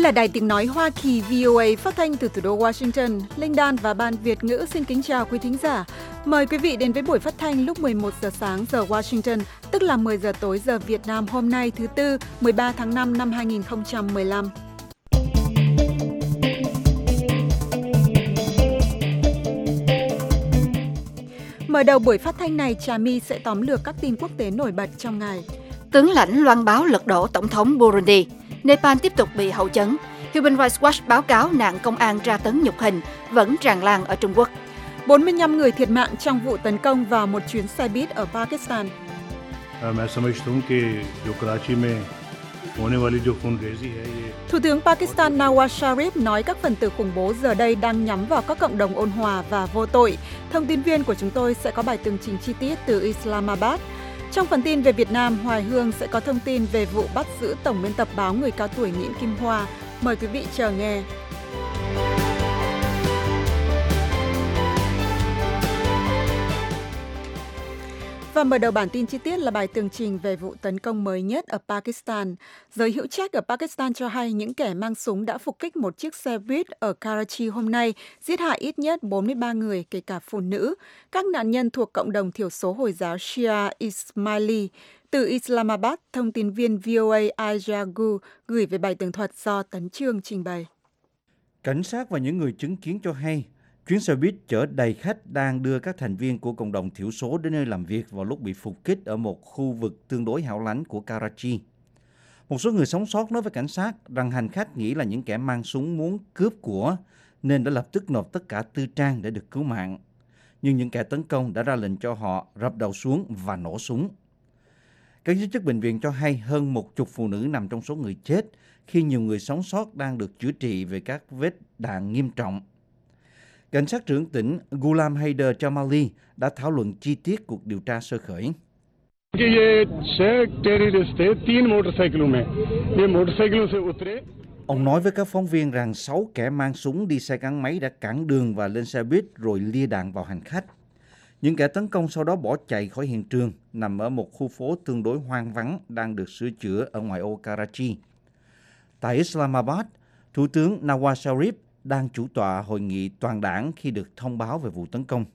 là Đài Tiếng Nói Hoa Kỳ VOA phát thanh từ thủ đô Washington. Linh Đan và Ban Việt ngữ xin kính chào quý thính giả. Mời quý vị đến với buổi phát thanh lúc 11 giờ sáng giờ Washington, tức là 10 giờ tối giờ Việt Nam hôm nay thứ Tư, 13 tháng 5 năm 2015. Mở đầu buổi phát thanh này, Trà My sẽ tóm lược các tin quốc tế nổi bật trong ngày. Tướng lãnh loan báo lật đổ tổng thống Burundi. Nepal tiếp tục bị hậu chấn. Human Rights Watch báo cáo nạn công an tra tấn nhục hình vẫn tràn lan ở Trung Quốc. 45 người thiệt mạng trong vụ tấn công vào một chuyến xe buýt ở Pakistan. Thủ tướng Pakistan Nawaz Sharif nói các phần tử khủng bố giờ đây đang nhắm vào các cộng đồng ôn hòa và vô tội. Thông tin viên của chúng tôi sẽ có bài tường trình chi tiết từ Islamabad. Trong phần tin về Việt Nam, Hoài Hương sẽ có thông tin về vụ bắt giữ tổng biên tập báo người cao tuổi Nguyễn Kim Hoa. Mời quý vị chờ nghe. Và mở đầu bản tin chi tiết là bài tường trình về vụ tấn công mới nhất ở Pakistan. Giới hữu trách ở Pakistan cho hay những kẻ mang súng đã phục kích một chiếc xe buýt ở Karachi hôm nay, giết hại ít nhất 43 người, kể cả phụ nữ. Các nạn nhân thuộc cộng đồng thiểu số Hồi giáo Shia Ismaili. Từ Islamabad, thông tin viên VOA Aija Gu gửi về bài tường thuật do Tấn Chương trình bày. Cảnh sát và những người chứng kiến cho hay, chuyến xe buýt chở đầy khách đang đưa các thành viên của cộng đồng thiểu số đến nơi làm việc vào lúc bị phục kích ở một khu vực tương đối hẻo lánh của Karachi. Một số người sống sót nói với cảnh sát rằng hành khách nghĩ là những kẻ mang súng muốn cướp của nên đã lập tức nộp tất cả tư trang để được cứu mạng. Nhưng những kẻ tấn công đã ra lệnh cho họ rập đầu xuống và nổ súng. Các giới chức bệnh viện cho hay hơn 10 phụ nữ nằm trong số người chết khi nhiều người sống sót đang được chữa trị về các vết đạn nghiêm trọng. Cảnh sát trưởng tỉnh Ghulam Haider Jamali đã thảo luận chi tiết cuộc điều tra sơ khởi. Ông nói với các phóng viên rằng 6 kẻ mang súng đi xe gắn máy đã cản đường và lên xe buýt rồi lia đạn vào hành khách. Những kẻ tấn công sau đó bỏ chạy khỏi hiện trường, nằm ở một khu phố tương đối hoang vắng đang được sửa chữa ở ngoại ô Karachi. Tại Islamabad, Thủ tướng Nawaz Sharif đang chủ tọa hội nghị toàn đảng khi được thông báo về vụ tấn công.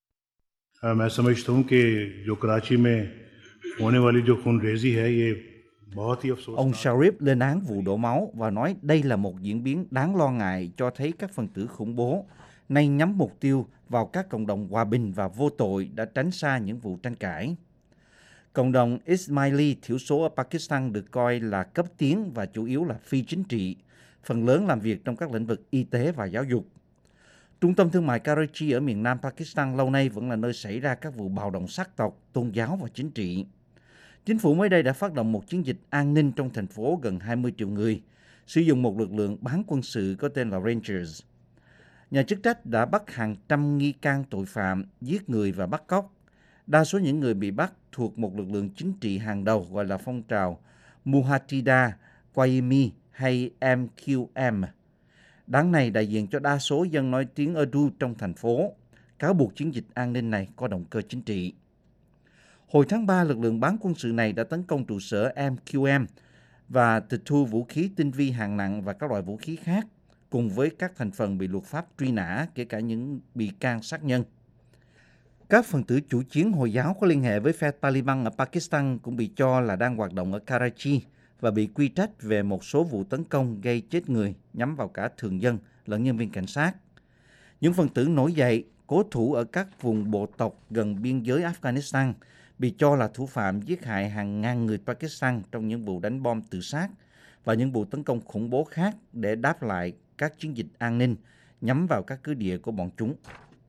Ông Sharif lên án vụ đổ máu và nói đây là một diễn biến đáng lo ngại cho thấy các phần tử khủng bố nay nhắm mục tiêu vào các cộng đồng hòa bình và vô tội đã tránh xa những vụ tranh cãi. Cộng đồng Ismaili thiểu số ở Pakistan được coi là cấp tiến và chủ yếu là phi chính trị, phần lớn làm việc trong các lĩnh vực y tế và giáo dục. Trung tâm thương mại Karachi ở miền nam Pakistan lâu nay vẫn là nơi xảy ra các vụ bạo động sắc tộc, tôn giáo và chính trị. Chính phủ mới đây đã phát động một chiến dịch an ninh trong thành phố gần 20 triệu người, sử dụng một lực lượng bán quân sự có tên là Rangers. Nhà chức trách đã bắt hàng trăm nghi can tội phạm, giết người và bắt cóc. Đa số những người bị bắt thuộc một lực lượng chính trị hàng đầu gọi là phong trào Muhtadin Qaimi hay MQM. Đảng này đại diện cho đa số dân nói tiếng Urdu trong thành phố, cáo buộc chiến dịch an ninh này có động cơ chính trị. Hồi tháng 3, lực lượng bán quân sự này đã tấn công trụ sở MQM và tịch thu vũ khí tinh vi hạng nặng và các loại vũ khí khác, cùng với các thành phần bị luật pháp truy nã, kể cả những bị can sát nhân. Các phần tử chủ chiến Hồi giáo có liên hệ với phe Taliban ở Pakistan cũng bị cho là đang hoạt động ở Karachi và bị quy trách về một số vụ tấn công gây chết người nhắm vào cả thường dân lẫn nhân viên cảnh sát. Những phần tử nổi dậy, cố thủ ở các vùng bộ tộc gần biên giới Afghanistan bị cho là thủ phạm giết hại hàng ngàn người Pakistan trong những vụ đánh bom tự sát và những vụ tấn công khủng bố khác để đáp lại các chiến dịch an ninh nhắm vào các cứ địa của bọn chúng.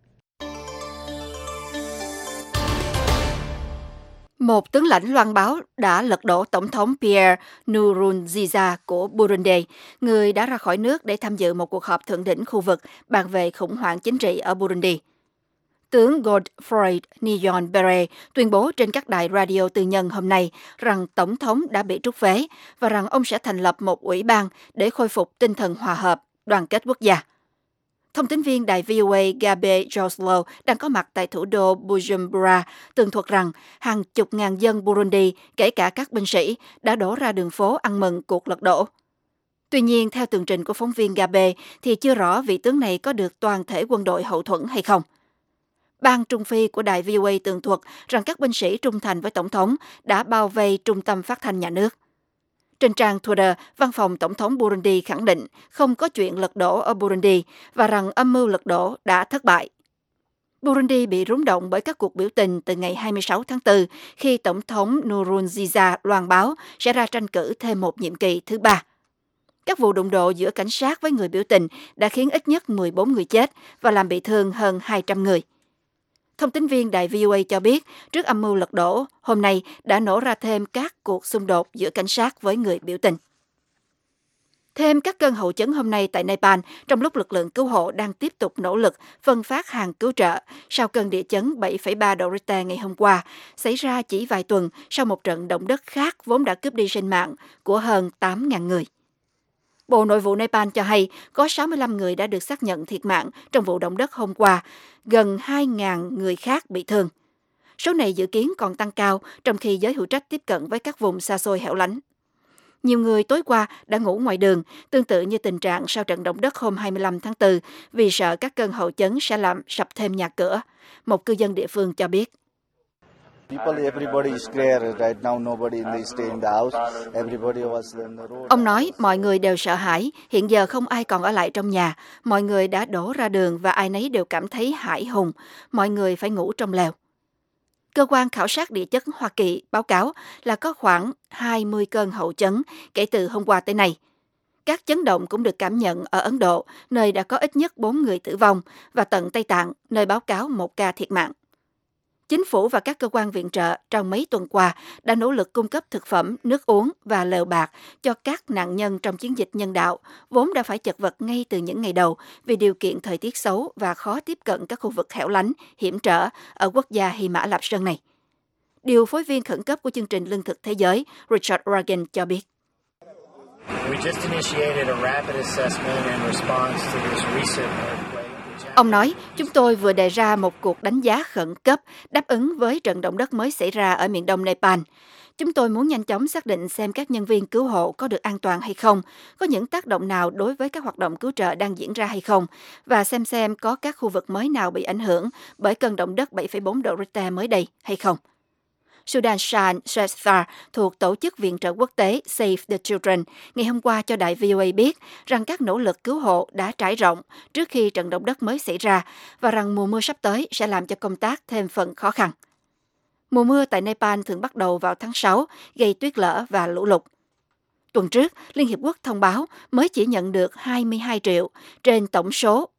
Một tướng lãnh loan báo đã lật đổ Tổng thống Pierre Nkurunziza của Burundi, người đã ra khỏi nước để tham dự một cuộc họp thượng đỉnh khu vực bàn về khủng hoảng chính trị ở Burundi. Tướng Godefroid Niyombere tuyên bố trên các đài radio tư nhân hôm nay rằng Tổng thống đã bị trút phế và rằng ông sẽ thành lập một ủy ban để khôi phục tinh thần hòa hợp, đoàn kết quốc gia. Thông tín viên đài VOA Gabe Joslo đang có mặt tại thủ đô Bujumbura tường thuật rằng hàng chục ngàn dân Burundi, kể cả các binh sĩ, đã đổ ra đường phố ăn mừng cuộc lật đổ. Tuy nhiên, theo tường trình của phóng viên Gabe, thì chưa rõ vị tướng này có được toàn thể quân đội hậu thuẫn hay không. Ban Trung Phi của đài VOA tường thuật rằng các binh sĩ trung thành với Tổng thống đã bao vây trung tâm phát thanh nhà nước. Trên trang Twitter, văn phòng Tổng thống Burundi khẳng định không có chuyện lật đổ ở Burundi và rằng âm mưu lật đổ đã thất bại. Burundi bị rúng động bởi các cuộc biểu tình từ ngày 26 tháng 4 khi Tổng thống Nkurunziza loan báo sẽ ra tranh cử thêm một nhiệm kỳ thứ ba. Các vụ đụng độ giữa cảnh sát với người biểu tình đã khiến ít nhất 14 người chết và làm bị thương hơn 200 người. Thông tín viên đài VOA cho biết, trước âm mưu lật đổ, hôm nay đã nổ ra thêm các cuộc xung đột giữa cảnh sát với người biểu tình. Thêm các cơn hậu chấn hôm nay tại Nepal, trong lúc lực lượng cứu hộ đang tiếp tục nỗ lực phân phát hàng cứu trợ sau cơn địa chấn 7,3 độ Richter ngày hôm qua, xảy ra chỉ vài tuần sau một trận động đất khác vốn đã cướp đi sinh mạng của hơn 8.000 người. Bộ Nội vụ Nepal cho hay có 65 người đã được xác nhận thiệt mạng trong vụ động đất hôm qua, gần 2.000 người khác bị thương. Số này dự kiến còn tăng cao trong khi giới hữu trách tiếp cận với các vùng xa xôi hẻo lánh. Nhiều người tối qua đã ngủ ngoài đường, tương tự như tình trạng sau trận động đất hôm 25 tháng 4, vì sợ các cơn hậu chấn sẽ làm sập thêm nhà cửa. Một cư dân địa phương cho biết. Ông nói mọi người đều sợ hãi, hiện giờ không ai còn ở lại trong nhà, mọi người đã đổ ra đường và ai nấy đều cảm thấy hãi hùng, mọi người phải ngủ trong lều. Cơ quan khảo sát địa chất Hoa Kỳ báo cáo là có khoảng 20 cơn hậu chấn kể từ hôm qua tới nay. Các chấn động cũng được cảm nhận ở Ấn Độ, nơi đã có ít nhất 4 người tử vong, và tận Tây Tạng, nơi báo cáo 1 ca thiệt mạng. Chính phủ và các cơ quan viện trợ trong mấy tuần qua đã nỗ lực cung cấp thực phẩm, nước uống và lều bạc cho các nạn nhân trong chiến dịch nhân đạo, vốn đã phải chật vật ngay từ những ngày đầu vì điều kiện thời tiết xấu và khó tiếp cận các khu vực hẻo lánh, hiểm trở ở quốc gia Hy Mã Lạp Sơn này. Điều phối viên khẩn cấp của chương trình Lương thực Thế giới Richard Reagan cho biết. Ông nói, chúng tôi vừa đề ra một cuộc đánh giá khẩn cấp đáp ứng với trận động đất mới xảy ra ở miền đông Nepal. Chúng tôi muốn nhanh chóng xác định xem các nhân viên cứu hộ có được an toàn hay không, có những tác động nào đối với các hoạt động cứu trợ đang diễn ra hay không, và xem có các khu vực mới nào bị ảnh hưởng bởi cơn động đất 7,4 độ Richter mới đây hay không. Sudarshan Shrestha thuộc Tổ chức Viện trợ Quốc tế Save the Children ngày hôm qua cho đài VOA biết rằng các nỗ lực cứu hộ đã trải rộng trước khi trận động đất mới xảy ra và rằng mùa mưa sắp tới sẽ làm cho công tác thêm phần khó khăn. Mùa mưa tại Nepal thường bắt đầu vào tháng 6, gây tuyết lở và lũ lụt. Tuần trước, Liên Hiệp Quốc thông báo mới chỉ nhận được 22 triệu trên tổng số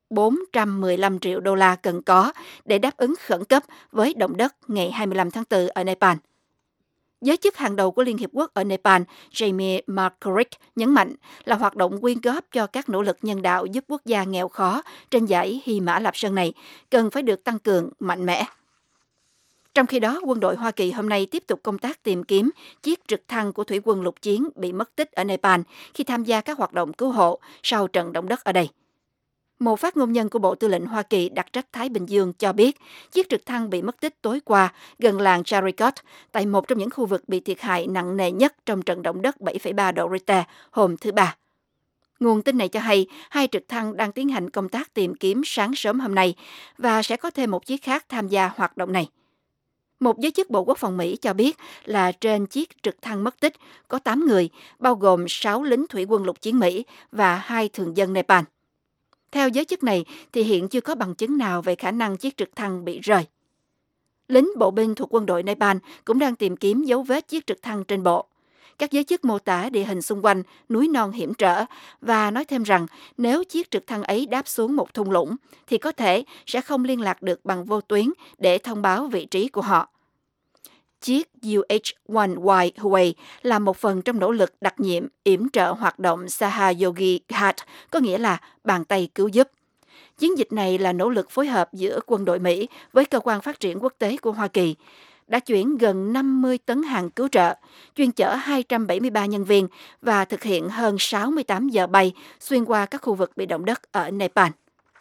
415 triệu đô la cần có để đáp ứng khẩn cấp với động đất ngày 25 tháng 4 ở Nepal. Giới chức hàng đầu của Liên Hiệp Quốc ở Nepal, Jamie McCorrick, nhấn mạnh là hoạt động quyên góp cho các nỗ lực nhân đạo giúp quốc gia nghèo khó trên dãy Hy Mã Lạp Sơn này cần phải được tăng cường mạnh mẽ. Trong khi đó, quân đội Hoa Kỳ hôm nay tiếp tục công tác tìm kiếm chiếc trực thăng của thủy quân lục chiến bị mất tích ở Nepal khi tham gia các hoạt động cứu hộ sau trận động đất ở đây. Một phát ngôn nhân của Bộ Tư lệnh Hoa Kỳ đặc trách Thái Bình Dương cho biết chiếc trực thăng bị mất tích tối qua gần làng Charikot, tại một trong những khu vực bị thiệt hại nặng nề nhất trong trận động đất 7,3 độ Richter hôm thứ Ba. Nguồn tin này cho hay 2 trực thăng đang tiến hành công tác tìm kiếm sáng sớm hôm nay và sẽ có thêm một chiếc khác tham gia hoạt động này. Một giới chức Bộ Quốc phòng Mỹ cho biết là trên chiếc trực thăng mất tích có 8 người, bao gồm 6 lính thủy quân lục chiến Mỹ và 2 thường dân Nepal. Theo giới chức này, thì hiện chưa có bằng chứng nào về khả năng chiếc trực thăng bị rơi. Lính bộ binh thuộc quân đội Nepal cũng đang tìm kiếm dấu vết chiếc trực thăng trên bộ. Các giới chức mô tả địa hình xung quanh núi non hiểm trở và nói thêm rằng nếu chiếc trực thăng ấy đáp xuống một thung lũng thì có thể sẽ không liên lạc được bằng vô tuyến để thông báo vị trí của họ. Chiếc UH-1Y Huey là một phần trong nỗ lực đặc nhiệm yểm trợ hoạt động Sahayogi Hat, có nghĩa là bàn tay cứu giúp. Chiến dịch này là nỗ lực phối hợp giữa quân đội Mỹ với cơ quan phát triển quốc tế của Hoa Kỳ, đã chuyển gần 50 tấn hàng cứu trợ, chuyên chở 273 nhân viên và thực hiện hơn 68 giờ bay xuyên qua các khu vực bị động đất ở Nepal.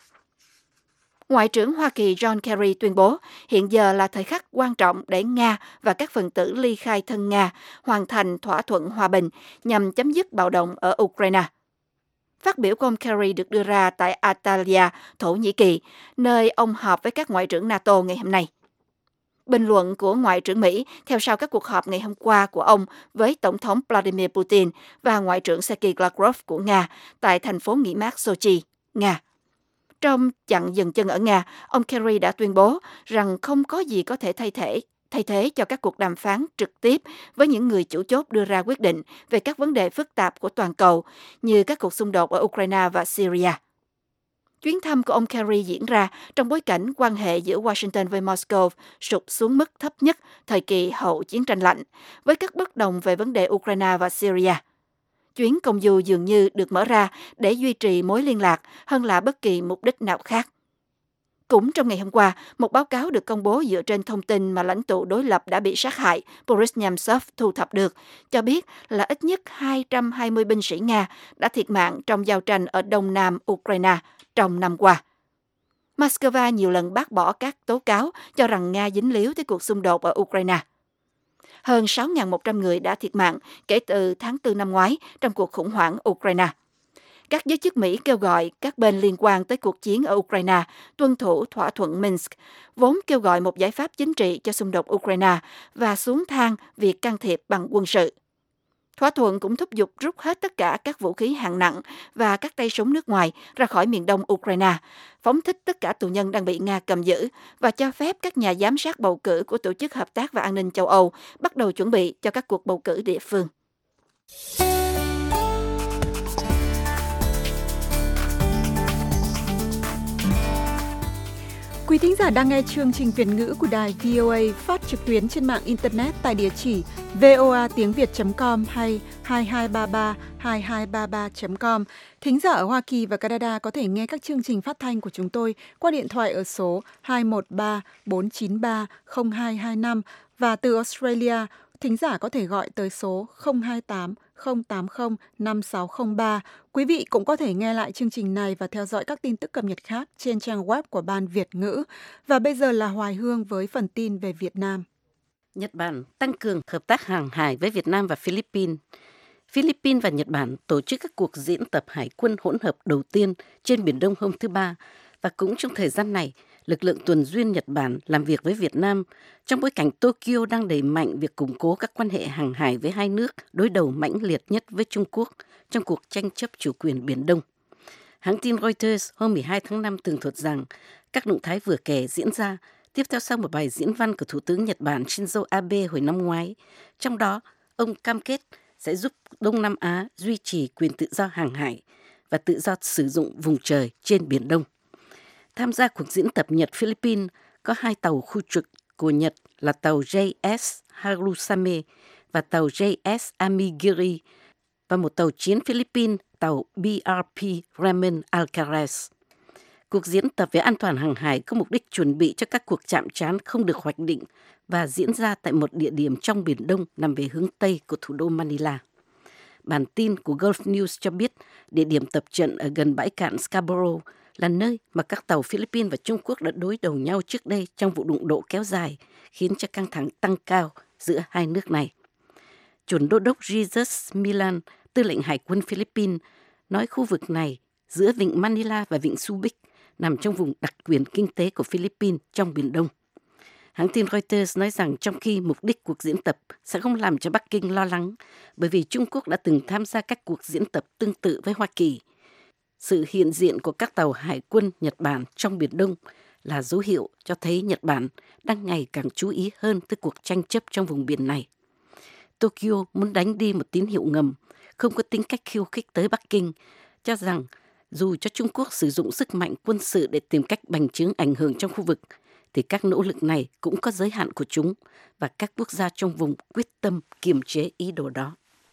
Ngoại trưởng Hoa Kỳ John Kerry tuyên bố hiện giờ là thời khắc quan trọng để Nga và các phần tử ly khai thân Nga hoàn thành thỏa thuận hòa bình nhằm chấm dứt bạo động ở Ukraine. Phát biểu của ông Kerry được đưa ra tại Antalya, Thổ Nhĩ Kỳ, nơi ông họp với các ngoại trưởng NATO ngày hôm nay. Bình luận của Ngoại trưởng Mỹ theo sau các cuộc họp ngày hôm qua của ông với Tổng thống Vladimir Putin và Ngoại trưởng Sergei Lavrov của Nga tại thành phố nghỉ mát Sochi, Nga. Trong chặng dừng chân ở Nga, ông Kerry đã tuyên bố rằng không có gì có thể thay thế cho các cuộc đàm phán trực tiếp với những người chủ chốt đưa ra quyết định về các vấn đề phức tạp của toàn cầu như các cuộc xung đột ở Ukraine và Syria. Chuyến thăm của ông Kerry diễn ra trong bối cảnh quan hệ giữa Washington với Moscow sụt xuống mức thấp nhất thời kỳ hậu chiến tranh lạnh, với các bất đồng về vấn đề Ukraine và Syria. Chuyến công du dường như được mở ra để duy trì mối liên lạc hơn là bất kỳ mục đích nào khác. Cũng trong ngày hôm qua, một báo cáo được công bố dựa trên thông tin mà lãnh tụ đối lập đã bị sát hại Boris Nemtsov thu thập được, cho biết là ít nhất 220 binh sĩ Nga đã thiệt mạng trong giao tranh ở đông nam Ukraine trong năm qua. Moscow nhiều lần bác bỏ các tố cáo cho rằng Nga dính líu tới cuộc xung đột ở Ukraine. Hơn 6.100 người đã thiệt mạng kể từ tháng 4 năm ngoái trong cuộc khủng hoảng Ukraine. Các giới chức Mỹ kêu gọi các bên liên quan tới cuộc chiến ở Ukraine tuân thủ thỏa thuận Minsk, vốn kêu gọi một giải pháp chính trị cho xung đột Ukraine và xuống thang việc can thiệp bằng quân sự. Thỏa thuận cũng thúc giục rút hết tất cả các vũ khí hạng nặng và các tay súng nước ngoài ra khỏi miền đông Ukraine, phóng thích tất cả tù nhân đang bị Nga cầm giữ và cho phép các nhà giám sát bầu cử của Tổ chức Hợp tác và An ninh châu Âu bắt đầu chuẩn bị cho các cuộc bầu cử địa phương. Quý thính giả đang nghe chương trình Việt ngữ của đài VOA phát trực tuyến trên mạng Internet tại địa chỉ voatiengviet.com hay 2233 com. Thính giả ở Hoa Kỳ và Canada có thể nghe các chương trình phát thanh của chúng tôi qua điện thoại ở số 213 493 0225 và từ Australia, thính giả có thể gọi tới số 028 080 5603. Quý vị cũng có thể nghe lại chương trình này và theo dõi các tin tức cập nhật khác trên trang web của Ban Việt ngữ. Và bây giờ là Hoài Hương với phần tin về Việt Nam. Nhật Bản tăng cường hợp tác hàng hải với Việt Nam và Philippines. Philippines và Nhật Bản tổ chức các cuộc diễn tập hải quân hỗn hợp đầu tiên trên Biển Đông hôm thứ Ba. Và cũng trong thời gian này, lực lượng tuần duyên Nhật Bản làm việc với Việt Nam trong bối cảnh Tokyo đang đẩy mạnh việc củng cố các quan hệ hàng hải với hai nước đối đầu mãnh liệt nhất với Trung Quốc trong cuộc tranh chấp chủ quyền Biển Đông. Hãng tin Reuters hôm 12 tháng 5 tường thuật rằng các động thái vừa kể diễn ra tiếp theo sau một bài diễn văn của Thủ tướng Nhật Bản Shinzo Abe hồi năm ngoái. Trong đó, ông cam kết sẽ giúp Đông Nam Á duy trì quyền tự do hàng hải và tự do sử dụng vùng trời trên Biển Đông. Tham gia cuộc diễn tập Nhật-Philippines có hai tàu khu trục của Nhật là tàu JS Harusame và tàu JS Amigiri và một tàu chiến Philippines, tàu BRP Raymond Alcaraz. Cuộc diễn tập về an toàn hàng hải có mục đích chuẩn bị cho các cuộc chạm trán không được hoạch định và diễn ra tại một địa điểm trong Biển Đông nằm về hướng Tây của thủ đô Manila. Bản tin của Gulf News cho biết địa điểm tập trận ở gần bãi cạn Scarborough là nơi mà các tàu Philippines và Trung Quốc đã đối đầu nhau trước đây trong vụ đụng độ kéo dài, khiến cho căng thẳng tăng cao giữa hai nước này. Chuẩn đô đốc Jesus Milan, tư lệnh Hải quân Philippines, nói khu vực này giữa vịnh Manila và vịnh Subic nằm trong vùng đặc quyền kinh tế của Philippines trong Biển Đông. Hãng tin Reuters nói rằng trong khi mục đích cuộc diễn tập sẽ không làm cho Bắc Kinh lo lắng, bởi vì Trung Quốc đã từng tham gia các cuộc diễn tập tương tự với Hoa Kỳ, sự hiện diện của các tàu hải quân Nhật Bản trong Biển Đông là dấu hiệu cho thấy Nhật Bản đang ngày càng chú ý hơn tới cuộc tranh chấp trong vùng biển này. Tokyo muốn đánh đi một tín hiệu ngầm, không có tính cách khiêu khích tới Bắc Kinh, cho rằng dù cho Trung Quốc sử dụng sức mạnh quân sự để tìm cách bành trướng ảnh hưởng trong khu vực, thì các nỗ lực này cũng có giới hạn của chúng và các quốc gia trong vùng quyết tâm kiềm chế ý đồ đó.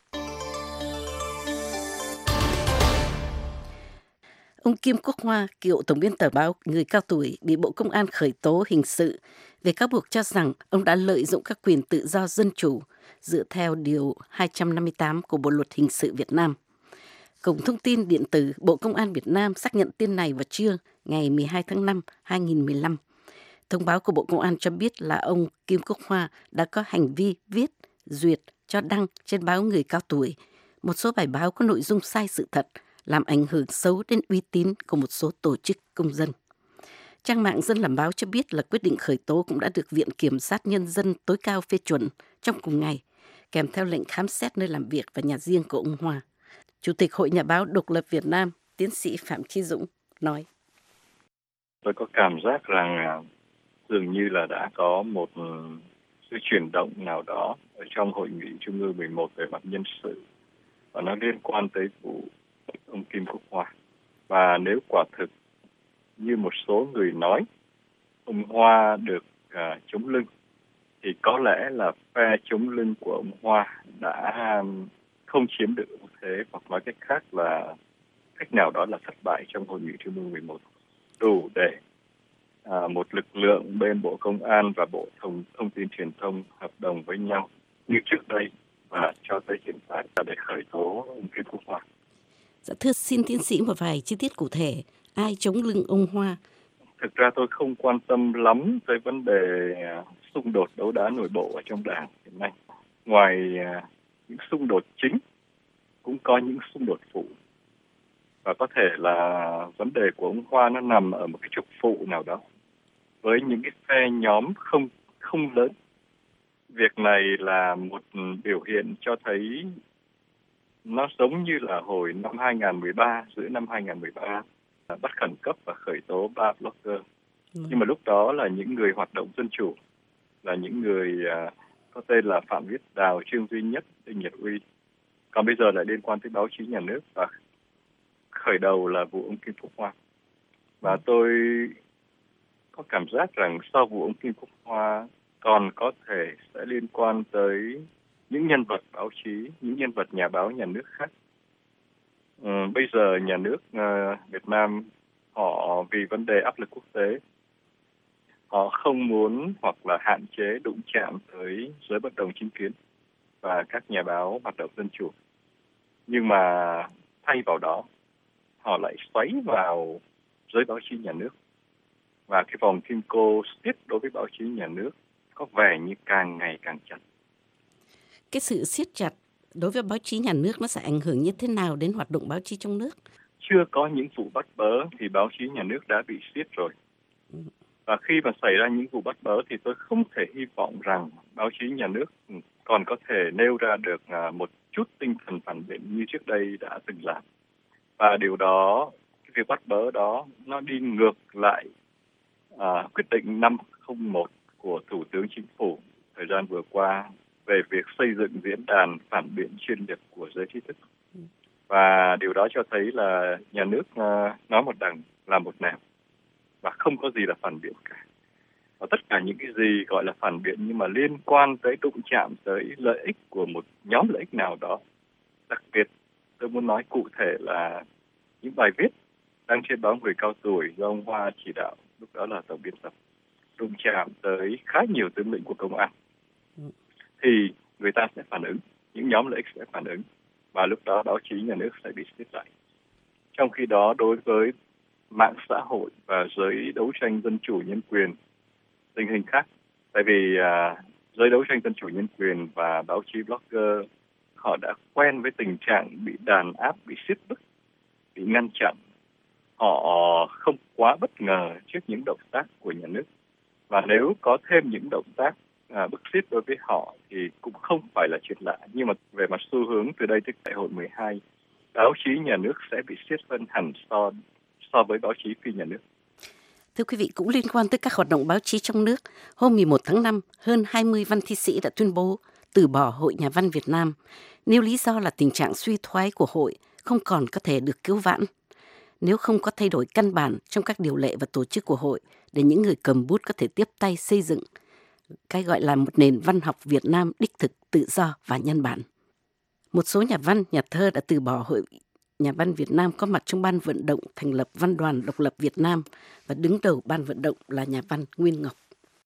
Ông Kim Quốc Hoa, cựu tổng biên tập báo Người Cao Tuổi, bị Bộ Công an khởi tố hình sự về cáo buộc cho rằng ông đã lợi dụng các quyền tự do dân chủ dựa theo Điều 258 của Bộ Luật Hình sự Việt Nam. Cổng thông tin điện tử Bộ Công an Việt Nam xác nhận tin này vào trưa ngày 12 tháng 5, 2015. Thông báo của Bộ Công an cho biết là ông Kim Quốc Hoa đã có hành vi viết, duyệt, cho đăng trên báo Người Cao Tuổi một số bài báo có nội dung sai sự thật, làm ảnh hưởng xấu đến uy tín của một số tổ chức công dân. Trang mạng Dân làm báo cho biết là quyết định khởi tố cũng đã được Viện Kiểm sát Nhân dân tối cao phê chuẩn trong cùng ngày, kèm theo lệnh khám xét nơi làm việc và nhà riêng của ông Hoa. Chủ tịch Hội Nhà báo Độc lập Việt Nam, tiến sĩ Phạm Chí Dũng nói: Tôi có cảm giác rằng dường như là đã có một sự chuyển động nào đó ở trong Hội nghị Trung ương 11 về mặt nhân sự, và nó liên quan tới vụ ông Kim Quốc Hoa. Và nếu quả thực như một số người nói, ông Hoa được chống lưng, thì có lẽ là phe chống lưng của ông Hoa đã không chiếm được ưu thế, hoặc nói cách khác là cách nào đó là thất bại trong Hội nghị Trung ương 11, đủ để một lực lượng bên Bộ Công an và Bộ Thông tin Truyền thông hợp đồng với nhau như trước đây và cho tới hiện tại là để khởi tố ông Kim Quốc Hoa. Dạ, thưa xin tiến sĩ một vài chi tiết cụ thể, ai chống lưng ông Hoa? Thực ra tôi không quan tâm lắm tới vấn đề xung đột đấu đá nội bộ ở trong đảng hiện nay. Ngoài những xung đột chính, cũng có những xung đột phụ. Và có thể là vấn đề của ông Hoa nó nằm ở một cái trục phụ nào đó, với những cái phe nhóm không lớn. Việc này là một biểu hiện cho thấy nó giống như là hồi năm 2013, giữa năm 2013, bắt khẩn cấp và khởi tố 3 blogger. Nhưng mà lúc đó là những người hoạt động dân chủ, là những người có tên là Phạm Viết Đào, Trương Duy Nhất, Đinh Nhật Uy. Còn bây giờ lại liên quan tới báo chí nhà nước, và khởi đầu là vụ ông Kim Quốc Hoa. Và tôi có cảm giác rằng sau vụ ông Kim Quốc Hoa còn có thể sẽ liên quan tới những nhân vật báo chí, những nhân vật nhà báo nhà nước khác. Bây giờ nhà nước Việt Nam họ vì vấn đề áp lực quốc tế, họ không muốn hoặc là hạn chế đụng chạm tới giới bất đồng chính kiến và các nhà báo hoạt động dân chủ. Nhưng mà thay vào đó, họ lại xoáy vào giới báo chí nhà nước. Và cái vòng kim cô siết đối với báo chí nhà nước có vẻ như càng ngày càng chặt. Cái sự siết chặt đối với báo chí nhà nước nó sẽ ảnh hưởng như thế nào đến hoạt động báo chí trong nước? Chưa có những vụ bắt bớ thì báo chí nhà nước đã bị siết rồi. Và khi mà xảy ra những vụ bắt bớ thì tôi không thể hy vọng rằng báo chí nhà nước còn có thể nêu ra được một chút tinh thần phản biện như trước đây đã từng làm. Và điều đó, cái việc bắt bớ đó, nó đi ngược lại quyết định 501 của Thủ tướng Chính phủ thời gian vừa qua về việc xây dựng diễn đàn phản biện chuyên nghiệp của giới trí thức. Và điều đó cho thấy là nhà nước nói một đằng làm một nẻo, và không có gì là phản biện cả. Và tất cả những cái gì gọi là phản biện nhưng mà liên quan tới đụng chạm tới lợi ích của một nhóm lợi ích nào đó. Đặc biệt tôi muốn nói cụ thể là những bài viết đăng trên báo Người Cao Tuổi do ông Hoa chỉ đạo, lúc đó là tổng biên tập, đụng chạm tới khá nhiều tướng lĩnh của công an, thì người ta sẽ phản ứng, những nhóm lợi ích sẽ phản ứng, và lúc đó báo chí nhà nước sẽ bị siết lại. Trong khi đó, đối với mạng xã hội và giới đấu tranh dân chủ nhân quyền, tình hình khác. Tại vì giới đấu tranh dân chủ nhân quyền và báo chí blogger họ đã quen với tình trạng bị đàn áp, bị siết bức, bị ngăn chặn. Họ không quá bất ngờ trước những động tác của nhà nước. Và nếu có thêm những động tác bức xiết đối với họ thì cũng không phải là chuyện lạ. Nhưng mà về mặt xu hướng từ đây tới đại hội 12, báo chí nhà nước sẽ bị siết hơn hẳn so với báo chí phi nhà nước. Thưa quý vị, cũng liên quan tới các hoạt động báo chí trong nước, hôm 11 tháng 5, hơn 20 văn thi sĩ đã tuyên bố từ bỏ Hội Nhà văn Việt Nam, nêu lý do là tình trạng suy thoái của hội không còn có thể được cứu vãn nếu không có thay đổi căn bản trong các điều lệ và tổ chức của hội để những người cầm bút có thể tiếp tay xây dựng cái gọi là một nền văn học Việt Nam đích thực, tự do và nhân bản. Một số nhà văn, nhà thơ đã từ bỏ Hội Nhà văn Việt Nam có mặt trong ban vận động thành lập Văn đoàn Độc lập Việt Nam, và đứng đầu ban vận động là nhà văn Nguyên Ngọc.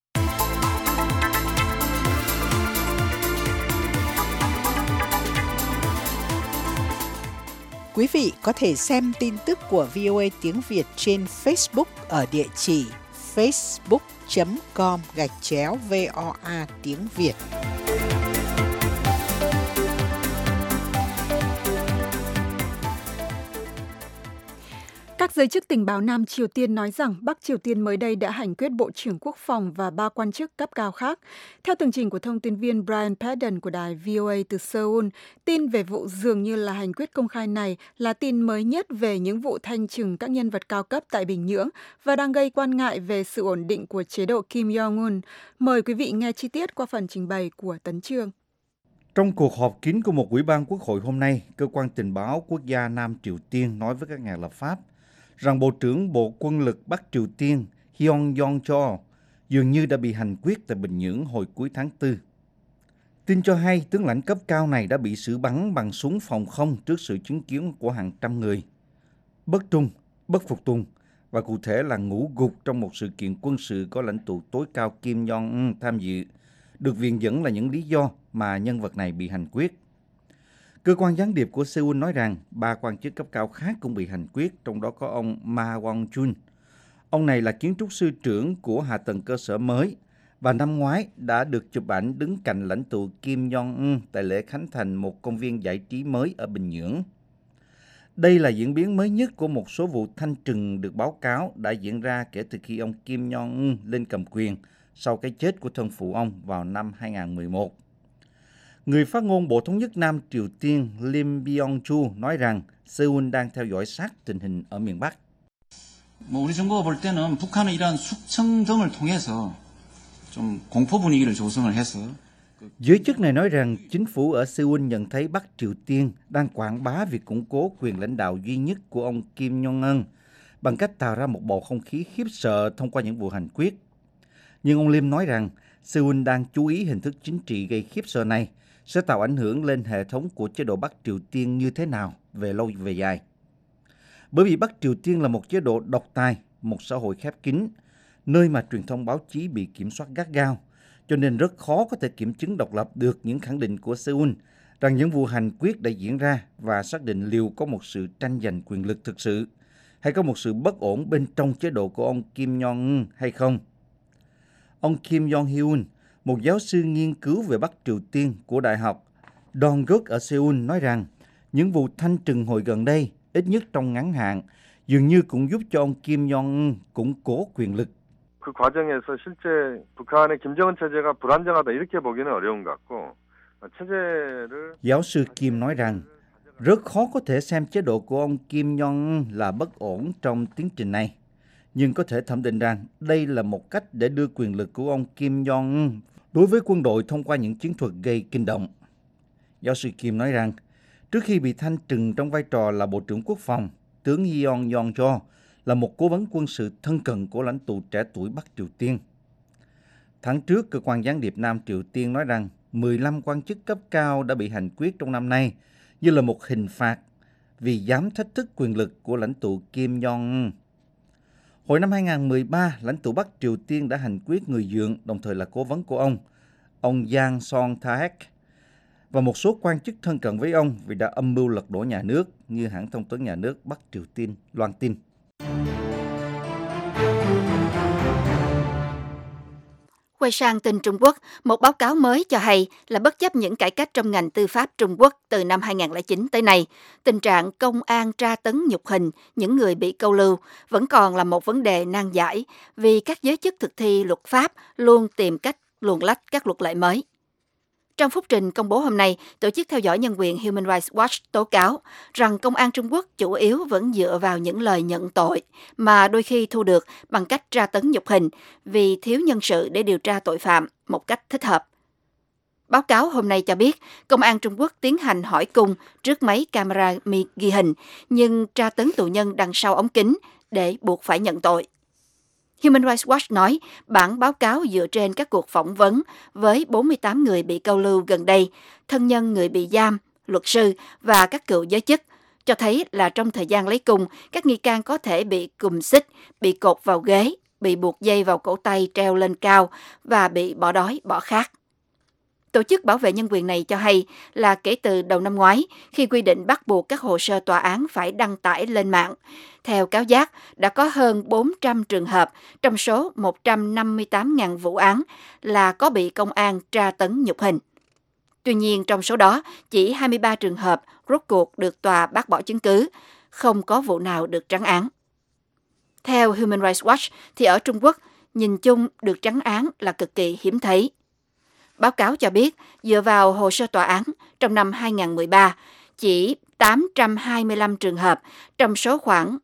Quý vị có thể xem tin tức của VOA tiếng Việt trên Facebook ở địa chỉ facebook.com/VOA tiếng Việt. Giới chức tình báo Nam Triều Tiên nói rằng Bắc Triều Tiên mới đây đã hành quyết Bộ trưởng Quốc phòng và 3 quan chức cấp cao khác. Theo tường trình của thông tin viên Brian Padden của đài VOA từ Seoul, tin về vụ dường như là hành quyết công khai này là tin mới nhất về những vụ thanh trừng các nhân vật cao cấp tại Bình Nhưỡng và đang gây quan ngại về sự ổn định của chế độ Kim Jong-un. Mời quý vị nghe chi tiết qua phần trình bày của Tấn Chương. Trong cuộc họp kín của một ủy ban quốc hội hôm nay, cơ quan tình báo quốc gia Nam Triều Tiên nói với các nhà lập pháp rằng Bộ trưởng Bộ Quân lực Bắc Triều Tiên Hyun Yong-cho dường như đã bị hành quyết tại Bình Nhưỡng hồi cuối tháng 4. Tin cho hay tướng lãnh cấp cao này đã bị xử bắn bằng súng phòng không trước sự chứng kiến của hàng trăm người. Bất trung, bất phục tùng và cụ thể là ngủ gục trong một sự kiện quân sự có lãnh tụ tối cao Kim Jong-un tham dự, được viện dẫn là những lý do mà nhân vật này bị hành quyết. Cơ quan gián điệp của Seoul nói rằng 3 quan chức cấp cao khác cũng bị hành quyết, trong đó có ông Ma Won-chun. Ông này là kiến trúc sư trưởng của hạ tầng cơ sở mới và năm ngoái đã được chụp ảnh đứng cạnh lãnh tụ Kim Jong-un tại lễ khánh thành một công viên giải trí mới ở Bình Nhưỡng. Đây là diễn biến mới nhất của một số vụ thanh trừng được báo cáo đã diễn ra kể từ khi ông Kim Jong-un lên cầm quyền sau cái chết của thân phụ ông vào năm 2011. Người phát ngôn Bộ Thống nhất Nam Triều Tiên Lim Byung-chu nói rằng Seoul đang theo dõi sát tình hình ở miền Bắc. 우리 정부가 볼 때는 북한은 이러한 숙청 등을 통해서 좀 공포 분위기를 조성을 해서 Giới chức này nói rằng chính phủ ở Seoul nhận thấy Bắc Triều Tiên đang quảng bá việc củng cố quyền lãnh đạo duy nhất của ông Kim Jong-un bằng cách tạo ra một bầu không khí khiếp sợ thông qua những vụ hành quyết. Nhưng ông Lim nói rằng Seoul đang chú ý hình thức chính trị gây khiếp sợ này sẽ tạo ảnh hưởng lên hệ thống của chế độ Bắc Triều Tiên như thế nào về lâu về dài. Bởi vì Bắc Triều Tiên là một chế độ độc tài, một xã hội khép kín, nơi mà truyền thông báo chí bị kiểm soát gắt gao, cho nên rất khó có thể kiểm chứng độc lập được những khẳng định của Seoul rằng những vụ hành quyết đã diễn ra và xác định liệu có một sự tranh giành quyền lực thực sự hay có một sự bất ổn bên trong chế độ của ông Kim Jong-un hay không. Ông Kim Jong-hyun, một giáo sư nghiên cứu về Bắc Triều Tiên của Đại học Dongguk ở Seoul nói rằng những vụ thanh trừng hồi gần đây, ít nhất trong ngắn hạn, dường như cũng giúp cho ông Kim Jong-un củng cố quyền lực. 그 과정에서 실제 북한의 김정은 체제가 불안정하다 이렇게 보기는 어려운 것 같고 체제를 Giáo sư Kim nói rằng rất khó có thể xem chế độ của ông Kim Jong-un là bất ổn trong tiến trình này, nhưng có thể thẩm định rằng đây là một cách để đưa quyền lực của ông Kim Jong-un đối với quân đội thông qua những chiến thuật gây kinh động. Giáo sư Kim nói rằng trước khi bị thanh trừng trong vai trò là Bộ trưởng Quốc phòng, tướng Hyun Yong-cho là một cố vấn quân sự thân cận của lãnh tụ trẻ tuổi Bắc Triều Tiên. Tháng trước, cơ quan gián điệp Nam Triều Tiên nói rằng 15 quan chức cấp cao đã bị hành quyết trong năm nay như là một hình phạt vì dám thách thức quyền lực của lãnh tụ Kim Jong-un. Hồi năm 2013, lãnh tụ Bắc Triều Tiên đã hành quyết người dượng, đồng thời là cố vấn của ông Jang Song-taek, và một số quan chức thân cận với ông vì đã âm mưu lật đổ nhà nước, như hãng thông tấn nhà nước Bắc Triều Tiên loan tin. Quay sang tin Trung Quốc, một báo cáo mới cho hay là bất chấp những cải cách trong ngành tư pháp Trung Quốc từ năm 2009 tới nay, tình trạng công an tra tấn nhục hình những người bị câu lưu vẫn còn là một vấn đề nan giải vì các giới chức thực thi luật pháp luôn tìm cách luồn lách các luật lệ mới. Trong phúc trình công bố hôm nay, Tổ chức theo dõi nhân quyền Human Rights Watch tố cáo rằng công an Trung Quốc chủ yếu vẫn dựa vào những lời nhận tội mà đôi khi thu được bằng cách tra tấn nhục hình vì thiếu nhân sự để điều tra tội phạm một cách thích hợp. Báo cáo hôm nay cho biết công an Trung Quốc tiến hành hỏi cung trước máy camera ghi hình nhưng tra tấn tù nhân đằng sau ống kính để buộc phải nhận tội. Human Rights Watch nói bản báo cáo dựa trên các cuộc phỏng vấn với 48 người bị câu lưu gần đây, thân nhân người bị giam, luật sư và các cựu giới chức, cho thấy là trong thời gian lấy cung, các nghi can có thể bị cùm xích, bị cột vào ghế, bị buộc dây vào cổ tay treo lên cao và bị bỏ đói, bỏ khát. Tổ chức bảo vệ nhân quyền này cho hay là kể từ đầu năm ngoái, khi quy định bắt buộc các hồ sơ tòa án phải đăng tải lên mạng, theo cáo giác đã có hơn 400 trường hợp trong số 158.000 vụ án là có bị công an tra tấn nhục hình. Tuy nhiên, trong số đó, chỉ 23 trường hợp rốt cuộc được tòa bác bỏ chứng cứ, không có vụ nào được trắng án. Theo Human Rights Watch, thì ở Trung Quốc, nhìn chung được trắng án là cực kỳ hiếm thấy. Báo cáo cho biết, dựa vào hồ sơ tòa án, trong năm 2013, chỉ 825 trường hợp trong số khoảng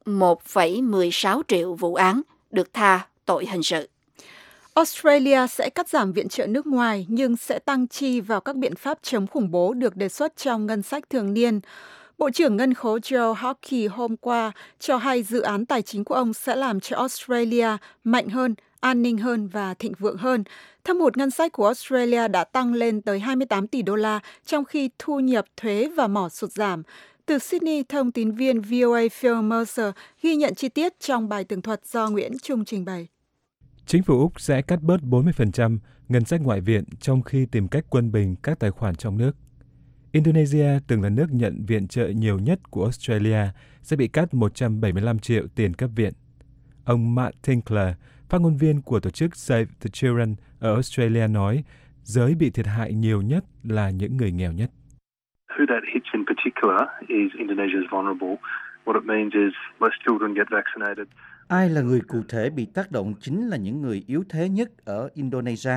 1,16 triệu vụ án được tha tội hình sự. Australia sẽ cắt giảm viện trợ nước ngoài nhưng sẽ tăng chi vào các biện pháp chống khủng bố được đề xuất trong ngân sách thường niên. Bộ trưởng Ngân khố Joe Hockey hôm qua cho hay dự án tài chính của ông sẽ làm cho Australia mạnh hơn, an ninh hơn và thịnh vượng hơn. Thâm hụt ngân sách của Australia đã tăng lên tới 28 tỷ đô la, trong khi thu nhập thuế và mỏ sụt giảm. Từ Sydney, thông tín viên VOA Phil Mercer ghi nhận chi tiết trong bài tường thuật do Nguyễn Trung trình bày. Chính phủ Úc sẽ cắt bớt 40% ngân sách ngoại viện trong khi tìm cách quân bình các tài khoản trong nước. Indonesia, từng là nước nhận viện trợ nhiều nhất của Australia, sẽ bị cắt 175 triệu tiền cấp viện. Ông Matt Tinkler, phát ngôn viên của tổ chức Save the Children ở Australia nói, giới bị thiệt hại nhiều nhất là những người nghèo nhất. Who that hits in particular is Indonesia's vulnerable. What it means is most children get vaccinated. Ai là người cụ thể bị tác động chính là những người yếu thế nhất ở Indonesia.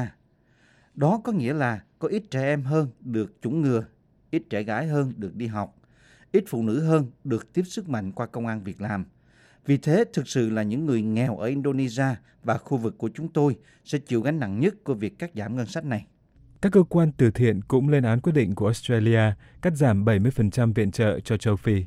Đó có nghĩa là có ít trẻ em hơn được chủng ngừa, ít trẻ gái hơn được đi học, ít phụ nữ hơn được tiếp sức mạnh qua công ăn việc làm. Vì thế, thực sự là những người nghèo ở Indonesia và khu vực của chúng tôi sẽ chịu gánh nặng nhất của việc cắt giảm ngân sách này. Các cơ quan từ thiện cũng lên án quyết định của Australia cắt giảm 70% viện trợ cho châu Phi.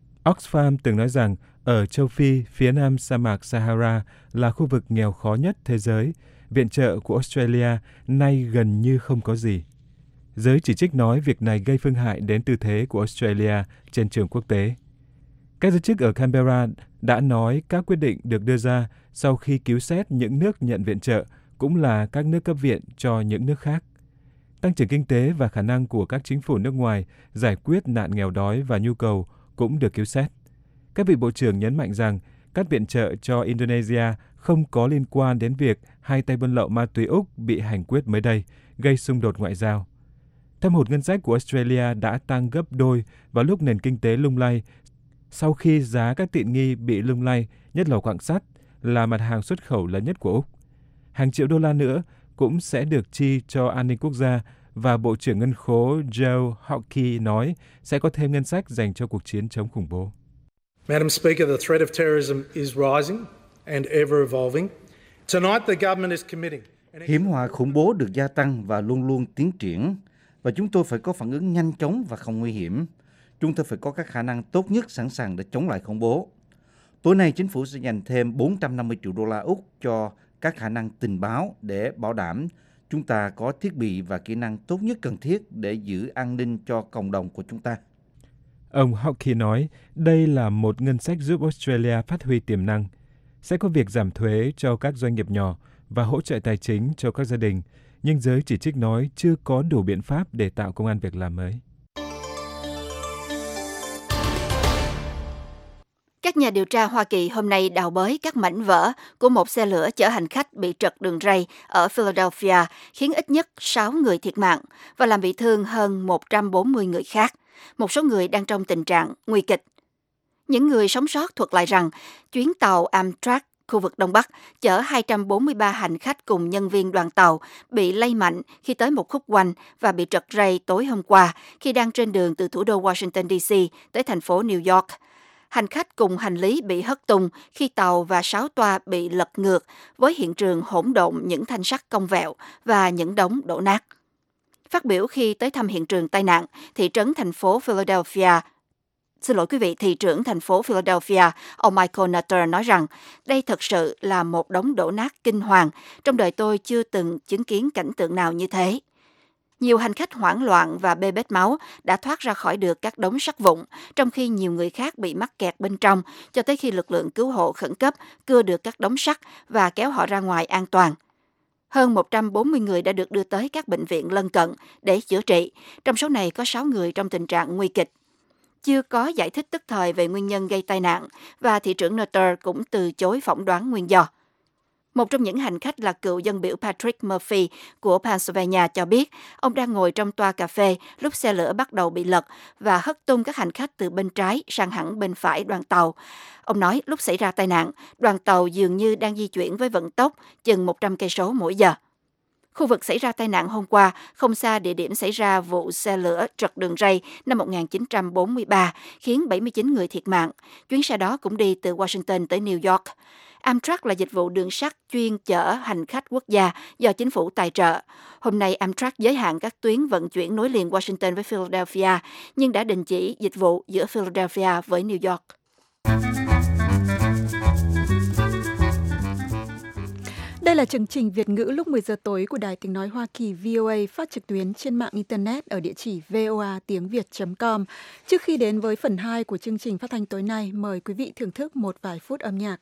Oxfam từng nói rằng ở châu Phi, phía nam sa mạc Sahara là khu vực nghèo khó nhất thế giới. Viện trợ của Australia nay gần như không có gì. Giới chỉ trích nói việc này gây phương hại đến tư thế của Australia trên trường quốc tế. Các giới chức ở Canberra đã nói các quyết định được đưa ra sau khi cứu xét những nước nhận viện trợ cũng là các nước cấp viện cho những nước khác. Tăng trưởng kinh tế và khả năng của các chính phủ nước ngoài giải quyết nạn nghèo đói và nhu cầu cũng được cứu xét. Các vị bộ trưởng nhấn mạnh rằng các viện trợ cho Indonesia không có liên quan đến việc hai tay buôn lậu ma túy Úc bị hành quyết mới đây, gây xung đột ngoại giao. Thâm hụt ngân sách của Australia đã tăng gấp đôi vào lúc nền kinh tế lung lay, sau khi giá các tiện nghi bị lung lay, nhất là quặng sắt, là mặt hàng xuất khẩu lớn nhất của Úc. Hàng triệu đô la nữa cũng sẽ được chi cho an ninh quốc gia, và Bộ trưởng Ngân khố Joe Hockey nói sẽ có thêm ngân sách dành cho cuộc chiến chống khủng bố. Madam Speaker, the threat of terrorism is rising and ever evolving. Tonight the government is committing. Hiểm họa khủng bố được gia tăng và luôn luôn tiến triển, và chúng tôi phải có phản ứng nhanh chóng và không nguy hiểm. Chúng tôi phải có các khả năng tốt nhất sẵn sàng để chống lại khủng bố. Tối nay, chính phủ sẽ dành thêm 450 triệu đô la Úc cho các khả năng tình báo để bảo đảm chúng ta có thiết bị và kỹ năng tốt nhất cần thiết để giữ an ninh cho cộng đồng của chúng ta. Ông Hockey nói đây là một ngân sách giúp Australia phát huy tiềm năng. Sẽ có việc giảm thuế cho các doanh nghiệp nhỏ và hỗ trợ tài chính cho các gia đình, nhưng giới chỉ trích nói chưa có đủ biện pháp để tạo công ăn việc làm mới. Các nhà điều tra Hoa Kỳ hôm nay đào bới các mảnh vỡ của một xe lửa chở hành khách bị trật đường ray ở Philadelphia, khiến ít nhất 6 người thiệt mạng và làm bị thương hơn 140 người khác. Một số người đang trong tình trạng nguy kịch. Những người sống sót thuật lại rằng chuyến tàu Amtrak khu vực Đông Bắc chở 243 hành khách cùng nhân viên đoàn tàu bị lay mạnh khi tới một khúc quanh và bị trật ray tối hôm qua khi đang trên đường từ thủ đô Washington DC tới thành phố New York. Hành khách cùng hành lý bị hất tung khi tàu và 6 toa bị lật ngược với hiện trường hỗn độn những thanh sắt cong vẹo và những đống đổ nát. Phát biểu khi tới thăm hiện trường tai nạn, thị trưởng thành phố Philadelphia, ông Michael Nutter nói rằng đây thật sự là một đống đổ nát kinh hoàng. Trong đời tôi chưa từng chứng kiến cảnh tượng nào như thế. Nhiều hành khách hoảng loạn và bê bết máu đã thoát ra khỏi được các đống sắt vụn, trong khi nhiều người khác bị mắc kẹt bên trong, cho tới khi lực lượng cứu hộ khẩn cấp cưa được các đống sắt và kéo họ ra ngoài an toàn. Hơn 140 người đã được đưa tới các bệnh viện lân cận để chữa trị, trong số này có 6 người trong tình trạng nguy kịch. Chưa có giải thích tức thời về nguyên nhân gây tai nạn, và thị trưởng Nutter cũng từ chối phỏng đoán nguyên do. Một trong những hành khách là cựu dân biểu Patrick Murphy của Pennsylvania cho biết ông đang ngồi trong toa cà phê lúc xe lửa bắt đầu bị lật và hất tung các hành khách từ bên trái sang hẳn bên phải đoàn tàu. Ông nói lúc xảy ra tai nạn, đoàn tàu dường như đang di chuyển với vận tốc chừng 100 cây số mỗi giờ. Khu vực xảy ra tai nạn hôm qua không xa địa điểm xảy ra vụ xe lửa trật đường ray năm 1943, khiến 79 người thiệt mạng. Chuyến xe đó cũng đi từ Washington tới New York. Amtrak là dịch vụ đường sắt chuyên chở hành khách quốc gia do chính phủ tài trợ. Hôm nay Amtrak giới hạn các tuyến vận chuyển nối liền Washington với Philadelphia, nhưng đã đình chỉ dịch vụ giữa Philadelphia với New York. Đây là chương trình Việt ngữ lúc 10 giờ tối của Đài Tiếng Nói Hoa Kỳ VOA, phát trực tuyến trên mạng Internet ở địa chỉ voatiengviet.com. Trước khi đến với phần 2 của chương trình phát thanh tối nay, mời quý vị thưởng thức một vài phút âm nhạc.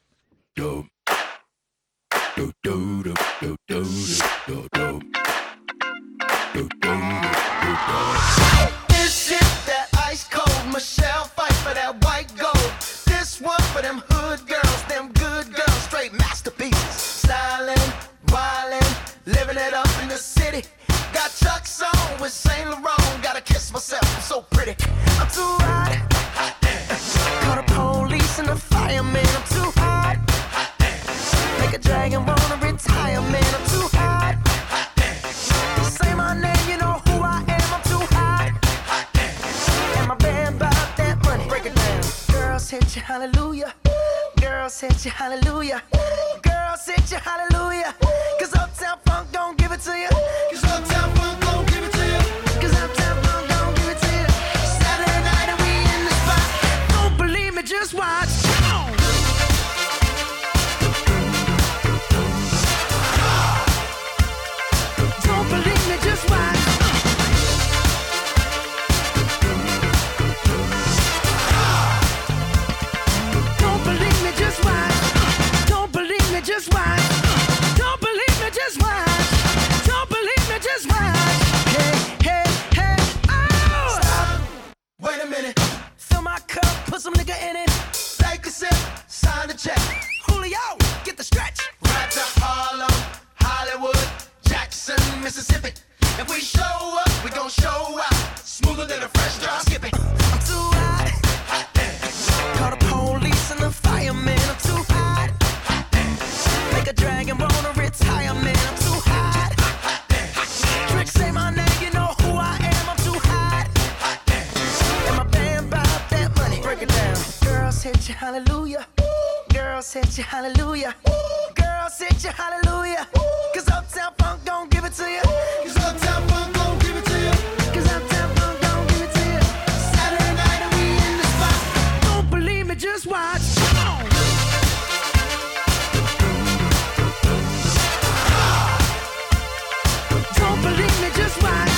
Stylin', wildin', living it up in the city. Got Chuck's on with Saint Laurent. Gotta kiss myself, I'm so pretty. I'm too hot. Call the police and the fireman. I'm too hot. Make a dragon wanna retire, man. I'm too hot. Say my name, you know who I am. I'm too hot. And my band bought that money. Break it down. Girls hit you, hallelujah. Girls hit you, hallelujah. Girls hit you, hallelujah. 'Cause Uptown Funk don't give it to you. 'Cause Uptown Funk don't give it to you. 'Cause Uptown Funk don't give it to you. Saturday night and we in the spot. Don't believe me, just watch. Don't believe me, just watch. Don't believe me, just watch. Don't believe me, just watch. Don't believe me, just watch. Don't believe me, just watch. Hey, hey, hey, oh! Stop. Wait a minute. Fill my cup, put some nigga in it. Take a sip, sign the check. Julio, get the stretch. Right to Harlem, Hollywood, Jackson, Mississippi. If we show up, we gon' show out. Smoother than a fresh drop. Skip it. I'm too hot. Call the police and the fireman. I'm too hot. Make a dragon wanna retire, man. I'm too hot. Trick, say my name, you know who I am. I'm too hot. And my band bought that money. Break it down. Girls hit you, hallelujah. Girls hit you, hallelujah. Girls hit you, hallelujah. 'Cause Uptown Funk don't give it to you. 'Cause Uptown Funk don't give it to you. 'Cause Uptown Funk don't give it to you. Saturday night and we in the spot. Don't believe me, just watch. Come on. Don't believe me, just watch.